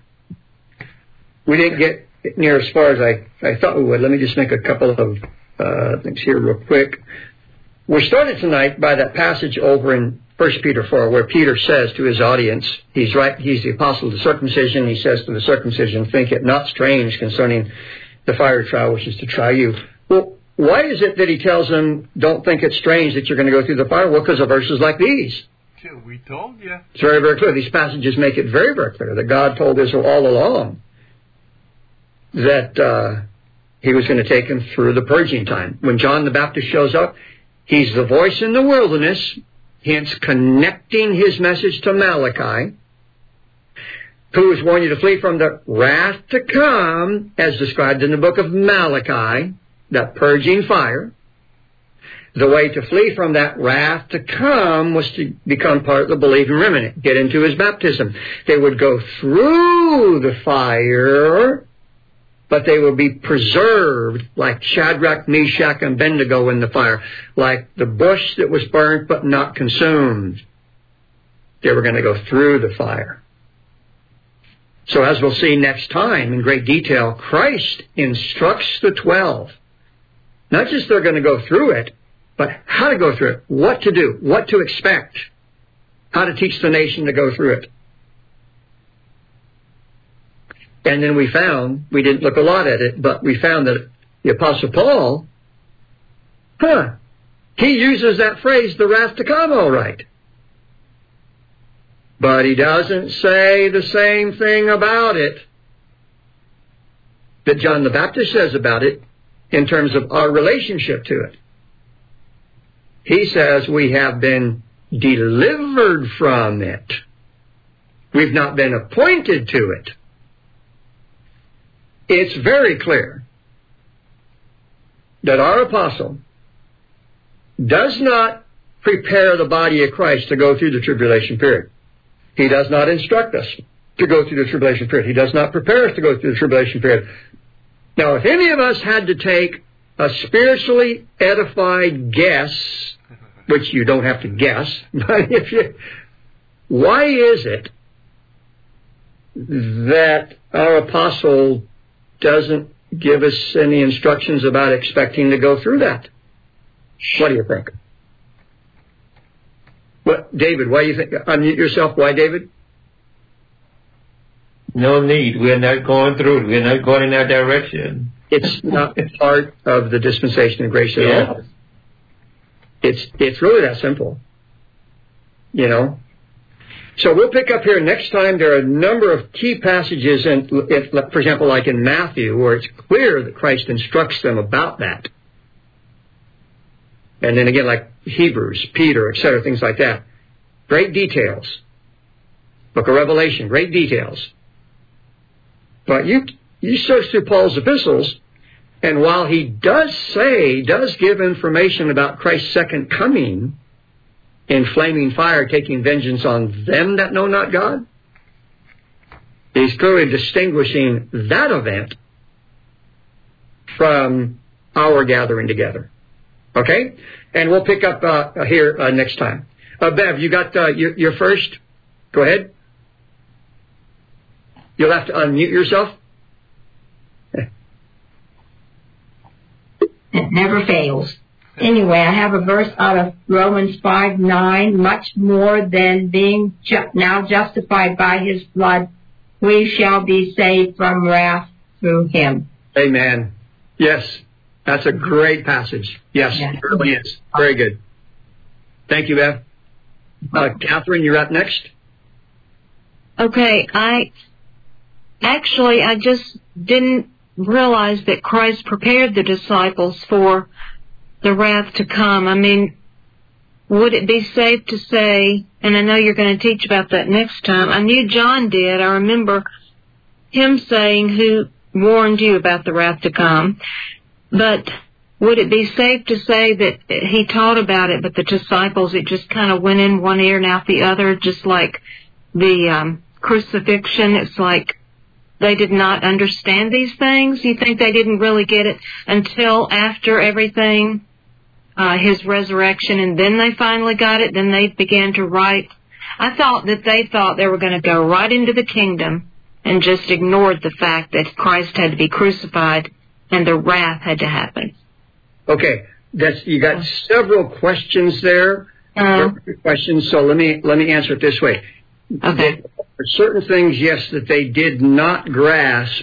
we didn't get near as far as I, I thought we would. Let me just make a couple of uh, things here real quick. We started tonight by that passage over in First Peter four, where Peter says to his audience, he's right, he's the apostle of the circumcision, he says to the circumcision, think it not strange concerning the fiery trial which is to try you. Well, why is it that he tells them, don't think it's strange that you're going to go through the fire? Well, because of verses like these. We told you. It's very, very clear. These passages make it very, very clear that God told Israel all along that uh, he was going to take them through the purging time. When John the Baptist shows up, he's the voice in the wilderness, hence connecting his message to Malachi, who has warned you to flee from the wrath to come, as described in the book of Malachi, that purging fire. The way to flee from that wrath to come was to become part of the believing remnant, get into his baptism. They would go through the fire, but they would be preserved like Shadrach, Meshach, and Abednego in the fire, like the bush that was burnt but not consumed. They were going to go through the fire. So as we'll see next time in great detail, Christ instructs the twelve. Not just they're going to go through it, but how to go through it, what to do, what to expect, how to teach the nation to go through it. And then we found, we didn't look a lot at it, but we found that the Apostle Paul, huh, he uses that phrase, the wrath to come, all right. But he doesn't say the same thing about it that John the Baptist says about it in terms of our relationship to it. He says we have been delivered from it. We've not been appointed to it. It's very clear that our apostle does not prepare the body of Christ to go through the tribulation period. He does not instruct us to go through the tribulation period. He does not prepare us to go through the tribulation period. Now, if any of us had to take a spiritually edified guess, which you don't have to guess, but if you, why is it that our apostle doesn't give us any instructions about expecting to go through that? What do you think? What, David, why do you think? Unmute yourself. Why, David? No need. We're not going through it. We're not going in that direction. It's not part of the dispensation of grace at Yeah. all. It's it's really that simple. You know? So we'll pick up here next time. There are a number of key passages, in, in, for example, like in Matthew, where it's clear that Christ instructs them about that. And then again, like Hebrews, Peter, et cetera, things like that. Great details. Book of Revelation, great details. But you you search through Paul's epistles, and while he does say, does give information about Christ's second coming in flaming fire, taking vengeance on them that know not God, he's clearly distinguishing that event from our gathering together. Okay? And we'll pick up uh, here uh, next time. Uh, Bev, you got uh, your, your first? Go ahead. You'll have to unmute yourself. It never fails. Anyway, I have a verse out of Romans five nine. Much more than being ju- now justified by his blood, we shall be saved from wrath through him. Amen. Yes, that's a great passage. Yes, Yeah. it really is. Very good. Thank you, Bev. Uh, Catherine, you're up next. Okay, I actually I just didn't realize that Christ prepared the disciples for the wrath to come. I mean, would it be safe to say, and I know you're going to teach about that next time, I knew John did, I remember him saying who warned you about the wrath to come, but would it be safe to say that he taught about it, but the disciples, it just kind of went in one ear and out the other, just like the um, crucifixion? It's like they did not understand these things? You think they didn't really get it until after everything, uh, his resurrection, and then they finally got it? Then they began to write. I thought that they thought they were going to go right into the kingdom and just ignored the fact that Christ had to be crucified and the wrath had to happen. Okay, that's you got several questions there. Uh, questions. So let me let me answer it this way. Okay. There are certain things, yes, that they did not grasp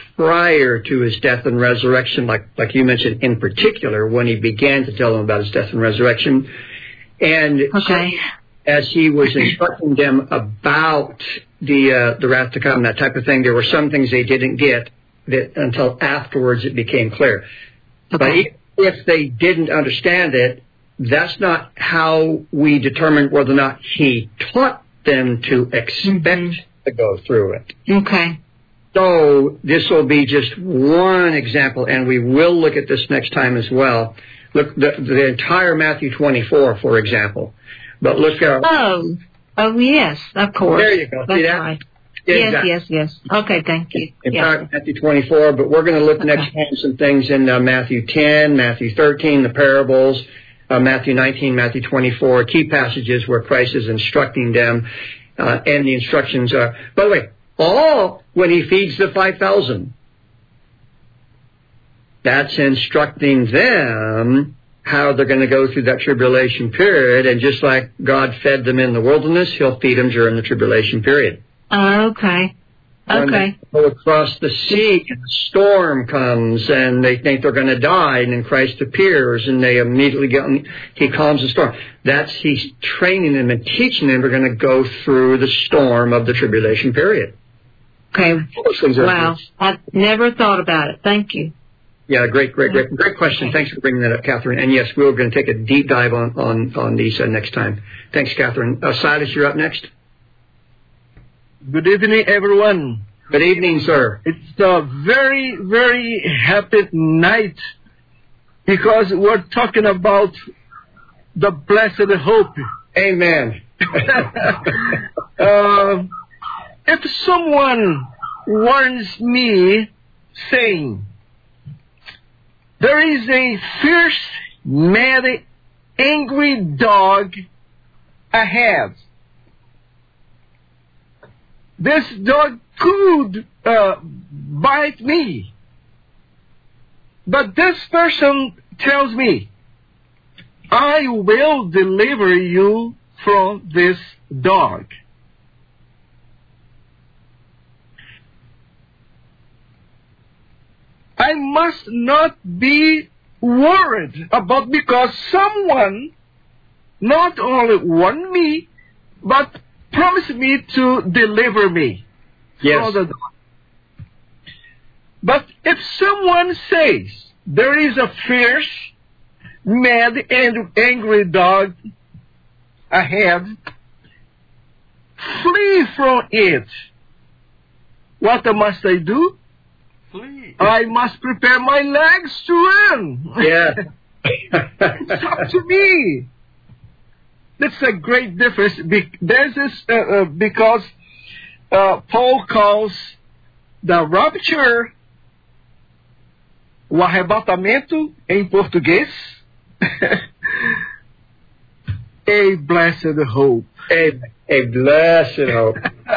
prior to his death and resurrection, like, like you mentioned in particular, when he began to tell them about his death and resurrection. And Okay. as he was instructing them about the uh, the wrath to come, that type of thing, there were some things they didn't get that until afterwards it became clear. Okay. But even if they didn't understand it, that's not how we determine whether or not he taught them to expect Mm-hmm. to go through it. Okay. So this will be just one example, and we will look at this next time as well. Look, the, the entire Matthew twenty-four, for example. But look at... Oh. Oh, yes, of course. There you go. That's See that? right. Exactly. Yes, yes, yes. Okay, thank you. Entire Yeah. Matthew twenty-four, but we're going to look Okay. next time some things in uh, Matthew ten, Matthew thirteen, the parables, uh, Matthew nineteen, Matthew twenty-four, key passages where Christ is instructing them, uh, and the instructions are, by the way, all when he feeds the five thousand. That's instructing them how they're going to go through that tribulation period, and just like God fed them in the wilderness, he'll feed them during the tribulation period. Okay. When Okay. they go across the sea, and the storm comes, and they think they're going to die, and then Christ appears, and they immediately get, he calms the storm. That's, he's training them and teaching them they're going to go through the storm of the tribulation period. Okay. Those things are- Wow. I never thought about it. Thank you. Yeah, great, great, great, great question. Thanks for bringing that up, Catherine. And yes, we're going to take a deep dive on, on, on these uh, next time. Thanks, Catherine. Uh, Silas, you're up next. Good evening, everyone. Good evening, sir. It's a very, very happy night because we're talking about the blessed hope. Amen. uh, if someone warns me saying, there is a fierce, mad, angry dog ahead. This dog could uh, bite me. But this person tells me, I will deliver you from this dog. I must not be worried about because someone not only warned me, but promised me to deliver me. Yes. from the dog. But if someone says there is a fierce, mad, and angry dog ahead, flee from it. What must I do? Flee. I must prepare my legs to run. Yeah. It's up to me. That's a great difference. Be- There's this uh, uh, because uh, Paul calls the rapture o arrebatamento em português a blessed hope. A, a blessed hope.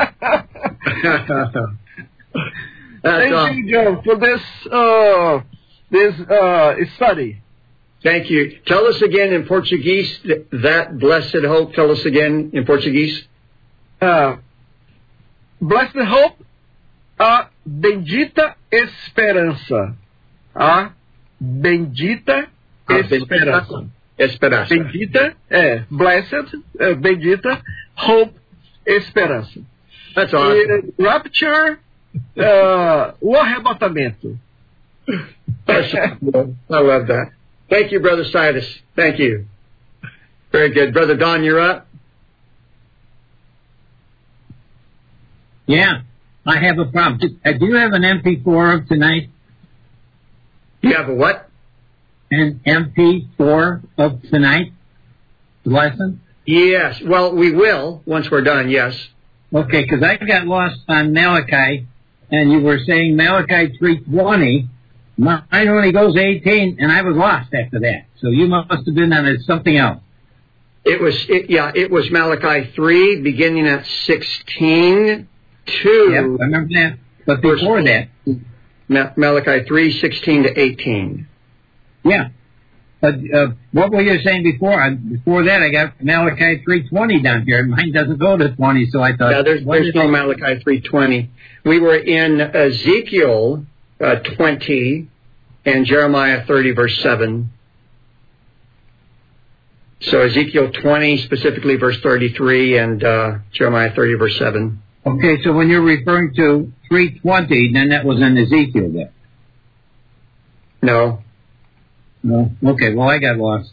That's Thank awesome. you, Joe, for this uh, this uh, study. Thank you. Tell us again in Portuguese, th- that blessed hope. Tell us again in Portuguese. Uh, blessed hope, a bendita esperança. A bendita A esperança. Esperança. Bendita, é, blessed, é, bendita, hope, esperança. That's awesome. E, rapture, uh, o arrebatamento. That's awesome. I love that. Thank you, Brother Silas. Thank you. Very good. Brother Don, you're up. Yeah, I have a problem. Do, uh, do you have an M P four of tonight? You have a what? An M P four of tonight lesson? Yes. Well, we will once we're done, yes. Okay, because I got lost on Malachi, and you were saying Malachi three twenty. Mine only goes eighteen, and I was lost after that. So you must have been on something else. It was, it, yeah, it was Malachi three, beginning at sixteen to Yep, I remember that. But before that, Ma- Malachi three, sixteen to eighteen. yeah. But uh, what were you saying before? I, before that, I got Malachi three twenty down here. Mine doesn't go to twenty, so I thought. Yeah, there's, what there's is no it? Malachi three twenty. We were in Ezekiel uh, twenty and Jeremiah thirty, verse seven. So Ezekiel twenty, specifically verse thirty-three, and uh, Jeremiah thirty, verse seven. Okay, so when you're referring to three twenty, then that was in Ezekiel then? No. No? Okay, well, I got lost.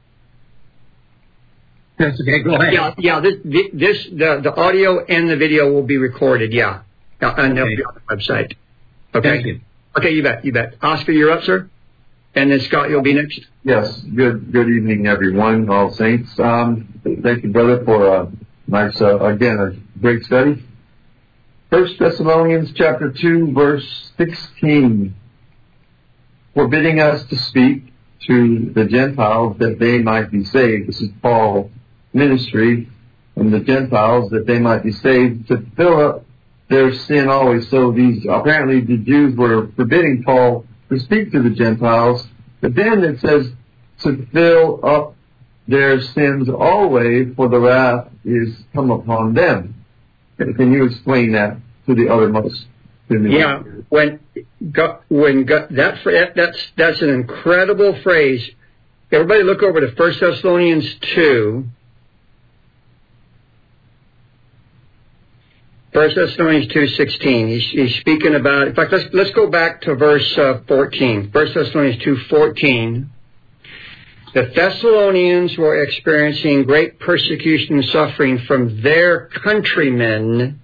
That's okay, go ahead. Yeah, yeah. This, this the, the audio and the video will be recorded, yeah. And they'll be on the website. Okay. Thank you. Okay, you bet, you bet. Oscar, you're up, sir? And then Scott, you'll be next. Yes. Good. Good evening, everyone. All saints. Um, thank you, brother, for a nice, uh, again, a great study. First Thessalonians chapter two, verse sixteen, forbidding us to speak to the Gentiles that they might be saved. This is Paul's ministry, and the Gentiles that they might be saved, to fill up their sin always. So these apparently the Jews were forbidding Paul to speak to the Gentiles, but then it says to fill up their sins always, for the wrath is come upon them. Can you explain that to the uttermost? Yeah, when God, when God, that that's that's an incredible phrase. Everybody, look over to First Thessalonians two. First Thessalonians two sixteen. He's, he's speaking about. In fact, let's let's go back to verse uh, fourteen. First Thessalonians two fourteen. The Thessalonians were experiencing great persecution and suffering from their countrymen,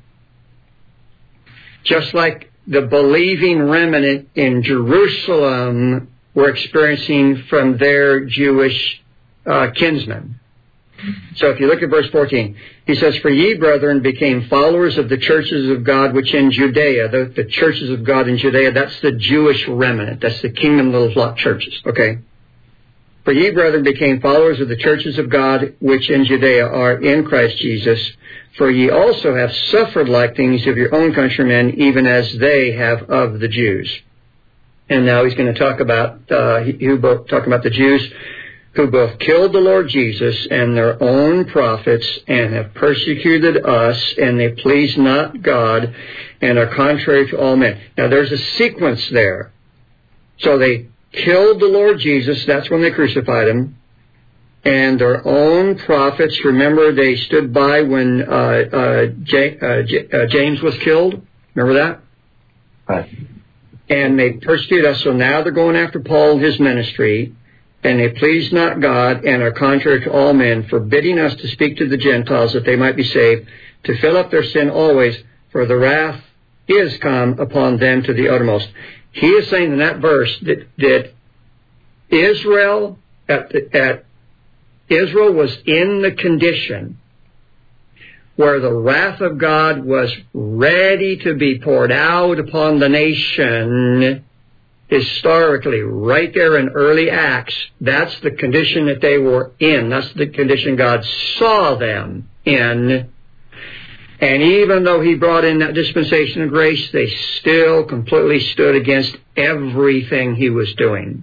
just like the believing remnant in Jerusalem were experiencing from their Jewish uh, kinsmen. So if you look at verse fourteen, he says, "For ye, brethren, became followers of the churches of God which in Judea," the, the churches of God in Judea, that's the Jewish remnant. That's the kingdom little flock churches, okay? "For ye, brethren, became followers of the churches of God which in Judea are in Christ Jesus. For ye also have suffered like things of your own countrymen, even as they have of the Jews." And now he's going to talk about, uh, he, he both talking about the Jews who both killed the Lord Jesus and their own prophets, and have persecuted us, and they please not God, and are contrary to all men. Now there's a sequence there. So they killed the Lord Jesus, that's when they crucified him, and their own prophets, remember they stood by when uh, uh, J, uh, J, uh, James was killed, remember that? Right. And they persecuted us, so now they're going after Paul and his ministry, and they please not God, and are contrary to all men, forbidding us to speak to the Gentiles that they might be saved, to fill up their sin always, for the wrath is come upon them to the uttermost. He is saying in that verse that, that Israel at, the, at Israel was in the condition where the wrath of God was ready to be poured out upon the nation. Historically, right there in early Acts, that's the condition that they were in. That's the condition God saw them in. And even though he brought in that dispensation of grace, they still completely stood against everything he was doing.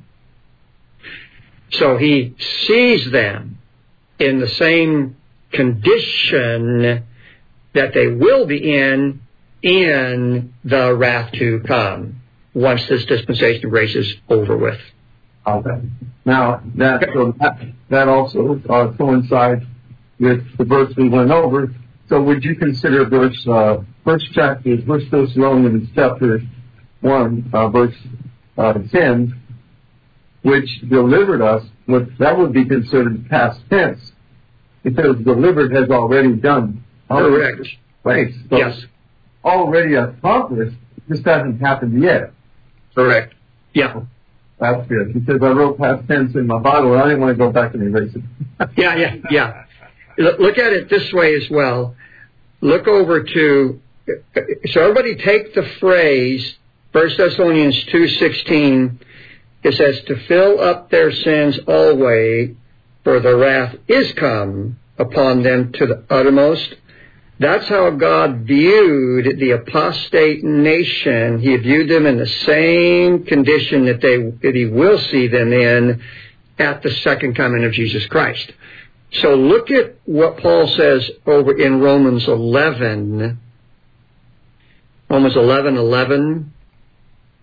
So he sees them in the same condition that they will be in, in the wrath to come, once this dispensation of grace is over with. Okay. Now, that, so that, that also uh, coincides with the verse we went over. So would you consider verse, uh, first chapter, First Thessalonians chapter one, uh, verse uh, ten, which delivered us, which that would be considered past tense, because delivered has already done. Correct. Right. So yes. Already accomplished, just hasn't happened yet. Correct. Yeah. That's good, because I wrote past tense in my Bible, and I didn't want to go back and erase it. yeah, yeah, yeah. Look at it this way as well. Look over to, so everybody take the phrase, First Thessalonians two sixteen, it says, to fill up their sins always, for the wrath is come upon them to the uttermost. That's how God viewed the apostate nation. He viewed them in the same condition that they that he will see them in at the second coming of Jesus Christ. So look at what Paul says over in Romans eleven. Romans eleven eleven.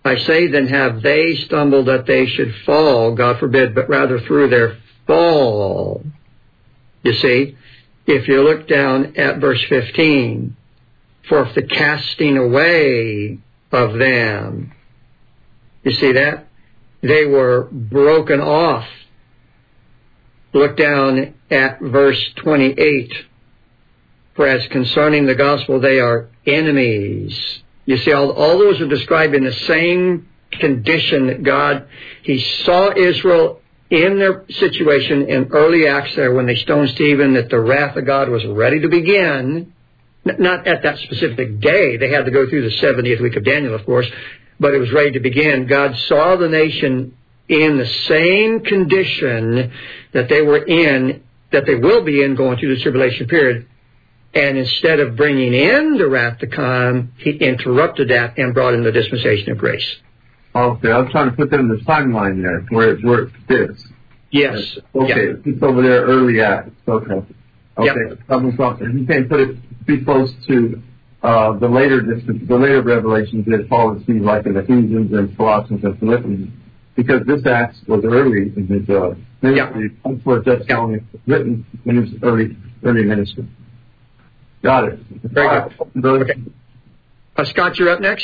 I say then, have they stumbled that they should fall? God forbid, but rather through their fall. You see, if you look down at verse fifteen, for if the casting away of them, you see that? They were broken off. Look down at verse twenty-eight. For as concerning the gospel, they are enemies. You see, all, all those are describing the same condition that God, He saw Israel in their situation in early Acts there when they stoned Stephen, that the wrath of God was ready to begin. Not at that specific day. They had to go through the seventieth week of Daniel, of course, but it was ready to begin. God saw the nation in the same condition that they were in, that they will be in going through the tribulation period. And instead of bringing in the wrath to come, He interrupted that and brought in the dispensation of grace. Okay, I was trying to put them in the timeline there, where it, where it fits. Yes. Okay, Yeah. it's over there early Acts. Okay. Okay. Yep. Something, something. You can't put it too close to uh, the later distance, the later revelations that Paul received, like in Ephesians and Colossians and Philippians, because this Acts was early in his uh, ministry. Yep. That's where Thessalonians was written in his early, early ministry. Got it. Very good. Okay. Uh, Scott, you're up next.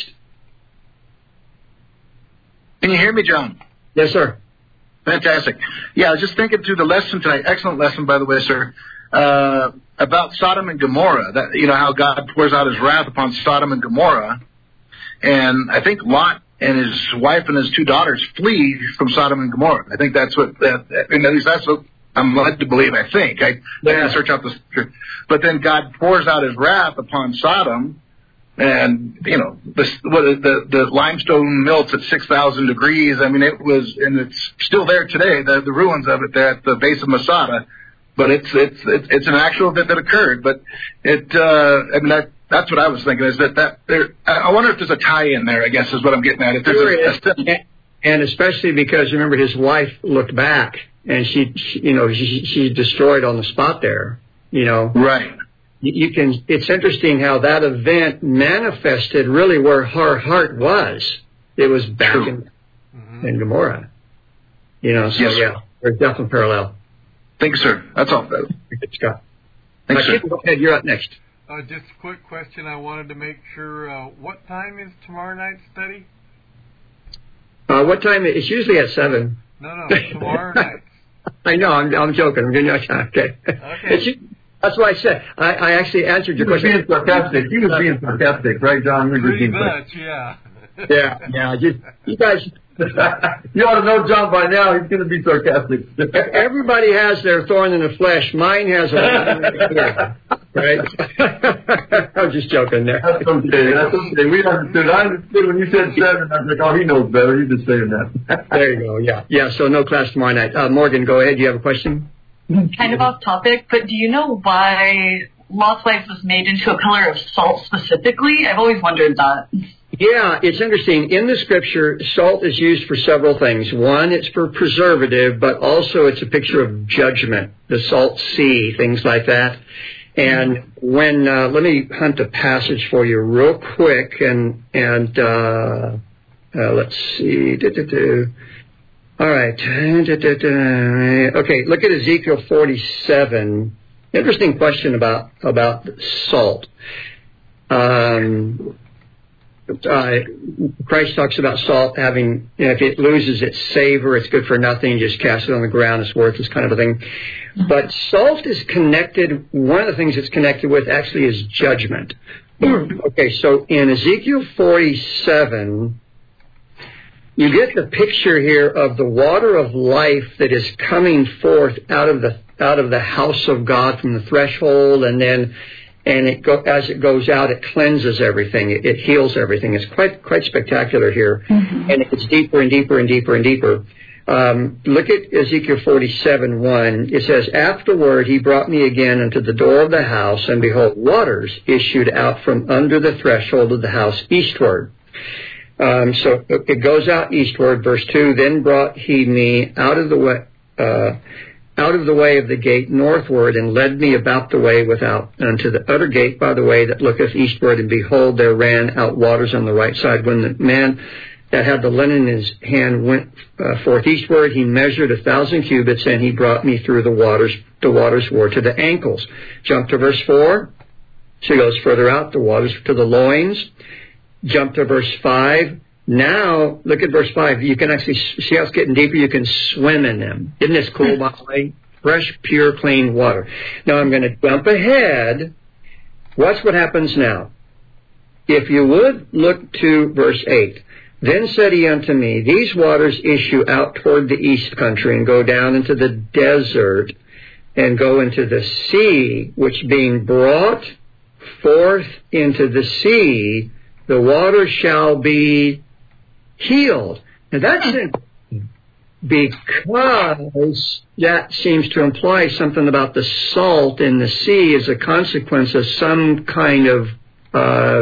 Can you hear me, John? Yes, sir. Fantastic. Yeah, I was just thinking through the lesson tonight. Excellent lesson, by the way, sir. Uh, about Sodom and Gomorrah. That, you know, how God pours out His wrath upon Sodom and Gomorrah. And I think Lot and his wife and his two daughters flee from Sodom and Gomorrah. I think that's what, that, and at least that's what I'm led to believe, I think. I didn't search out the scripture. But then God pours out His wrath upon Sodom, and, you know, the, the, the limestone melts at six thousand degrees. I mean, it was, and it's still there today, the, the ruins of it there at the base of Masada. But it's, it's, it's, it's an actual event that occurred. But it, uh, I mean, that, that's what I was thinking, is that, that there, I wonder if there's a tie-in there, I guess, is what I'm getting at. If there's Sure a, is. And especially because, remember, his wife looked back, and she, she you know, she, she destroyed on the spot there, you know. Right. You can, it's interesting how that event manifested really where her heart was. It was back True. in, mm-hmm. in Gomorrah. You know, so yes, yeah, there's definitely parallel. Thank you, sir. That's all. Good, Scott. Thanks, uh, sir. Go ahead, you're up next. Uh, just a quick question. I wanted to make sure, uh, what time is tomorrow night's study? Uh, what time? It's usually at seven. No, no, tomorrow night. I know, I'm, I'm joking. I'm giving you a time. Okay. Okay. It's, that's what I said. I, I actually answered your He was question. being sarcastic. He was being sarcastic, right, John? You're Pretty being much, yeah. Yeah, yeah. You, you guys, you ought to know John by now. He's going to be sarcastic. everybody has their thorn in the flesh. Mine has a line in the right? I'm just joking there. That's okay. That's okay. We understood. I understood when you said seven. I was like, oh, he knows better. He's just saying that. There you go. Yeah, yeah. So no class tomorrow night. Uh, Morgan, go ahead. Do you have a question? Kind of off topic, but do you know why Lot's wife was made into a pillar of salt specifically? I've always wondered that. Yeah, it's interesting. In the scripture, salt is used for several things. One, it's for preservative, but also it's a picture of judgment, the salt sea, things like that. And when, uh, let me hunt a passage for you real quick, and, and, uh, uh let's see. Do-do-do. All right. Okay, look at Ezekiel forty-seven. Interesting question about, about salt. Um, uh, Christ talks about salt having, you know, if it loses its savor, it's good for nothing. Just cast it on the ground, it's worthless, kind of a thing. But salt is connected, one of the things it's connected with actually is judgment. Okay, so in Ezekiel forty-seven, you get the picture here of the water of life that is coming forth out of the out of the house of God from the threshold, and then and it go, as it goes out, it cleanses everything, it, it heals everything. It's quite quite spectacular here, mm-hmm. and it gets deeper and deeper and deeper and deeper. Um, look at Ezekiel forty-seven one. It says, "Afterward he brought me again unto the door of the house, and behold, waters issued out from under the threshold of the house eastward." Um, so it goes out eastward. Verse two, "Then brought he me out of the way, uh, out of the way of the gate northward, and led me about the way without unto the utter gate by the way that looketh eastward. And behold, there ran out waters on the right side. When the man that had the linen in his hand went uh, forth eastward. He measured a thousand cubits, and he brought me through the waters. The waters were to the ankles. Jump to verse four. So he goes further out, the waters to the loins. Jump to verse five. Now, look at verse five. You can actually see how it's getting deeper. You can swim in them. Isn't this cool, by the way? Fresh, pure, clean water. Now, I'm going to jump ahead. Watch what happens now. If you would, look to verse eight. Then said he unto me, these waters issue out toward the east country and go down into the desert and go into the sea, which being brought forth into the sea, the water shall be healed. Now that's interesting, because that seems to imply something about the salt in the sea as a consequence of some kind of uh,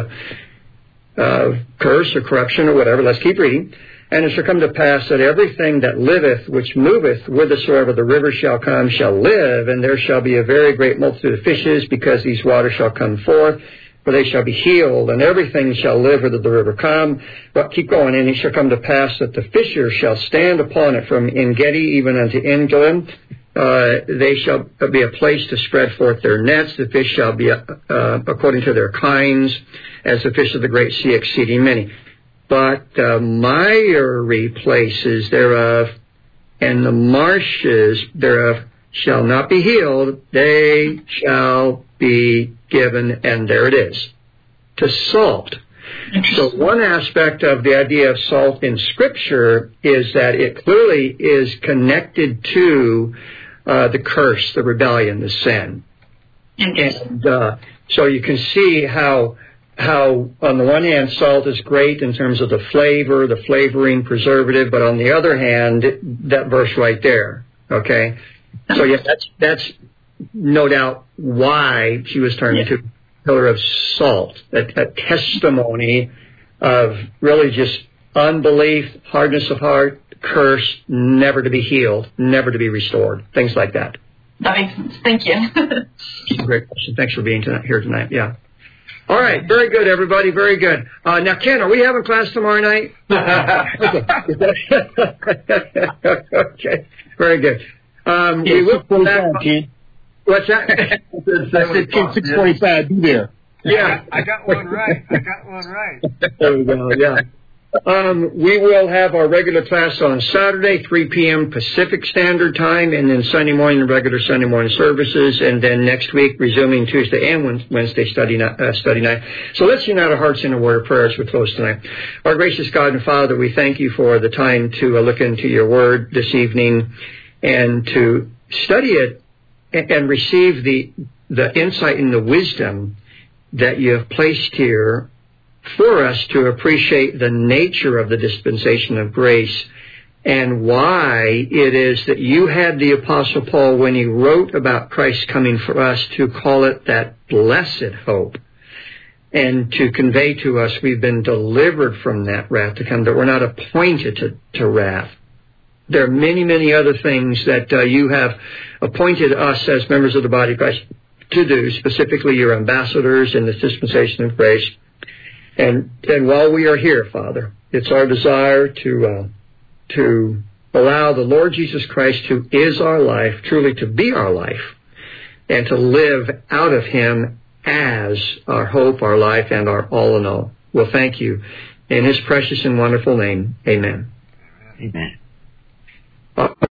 uh, curse or corruption or whatever. Let's keep reading. And it shall come to pass that everything that liveth, which moveth, whithersoever the river shall come, shall live, and there shall be a very great multitude of fishes, because these waters shall come forth, for they shall be healed, and everything shall live whither the river come. But keep going, and it shall come to pass that the fishers shall stand upon it from En-gedi even unto En-gedi. Uh, they shall be a place to spread forth their nets. The fish shall be, uh, according to their kinds, as the fish of the great sea, exceeding many. But the miry places thereof and the marshes thereof shall not be healed. They shall be given, and there it is, to salt. So one aspect of the idea of salt in Scripture is that it clearly is connected to uh, the curse, the rebellion, the sin. And uh, so you can see how how on the one hand salt is great in terms of the flavor, the flavoring, preservative, but on the other hand, that verse right there, okay? So yeah, that's that's no doubt why she was turned into a pillar of salt, a, a testimony of really just unbelief, hardness of heart, curse, never to be healed, never to be restored, things like that. That makes sense. Thank you. Great question. Thanks for being tonight, here tonight. Yeah. All right. Very good, everybody. Very good. Uh, now, Ken, are we having class tomorrow night? Okay. Very good. Um, we will come back. What's that? I said, Ken, six forty-five. Be there. Yeah. I got one right. I got one right. There we go. Yeah. Um, we will have our regular class on Saturday, three p.m. Pacific Standard Time, and then Sunday morning, regular Sunday morning services, and then next week, resuming Tuesday and Wednesday study night. Uh, study night. So let's unite our hearts in a word of prayer as we close tonight. Our gracious God and Father, we thank you for the time to uh, look into your word this evening and to study it and, and receive the the insight and the wisdom that you have placed here for us to appreciate the nature of the dispensation of grace and why it is that you had the Apostle Paul, when he wrote about Christ coming for us, to call it that blessed hope, and to convey to us we've been delivered from that wrath to come, that we're not appointed to, to wrath. There are many, many other things that uh, you have appointed us as members of the body of Christ to do, specifically your ambassadors in this dispensation of grace. And and while we are here, Father, it's our desire to uh, to allow the Lord Jesus Christ, who is our life, truly to be our life, and to live out of Him as our hope, our life, and our all in all. Well, thank you. In His precious and wonderful name, amen. Amen. Uh,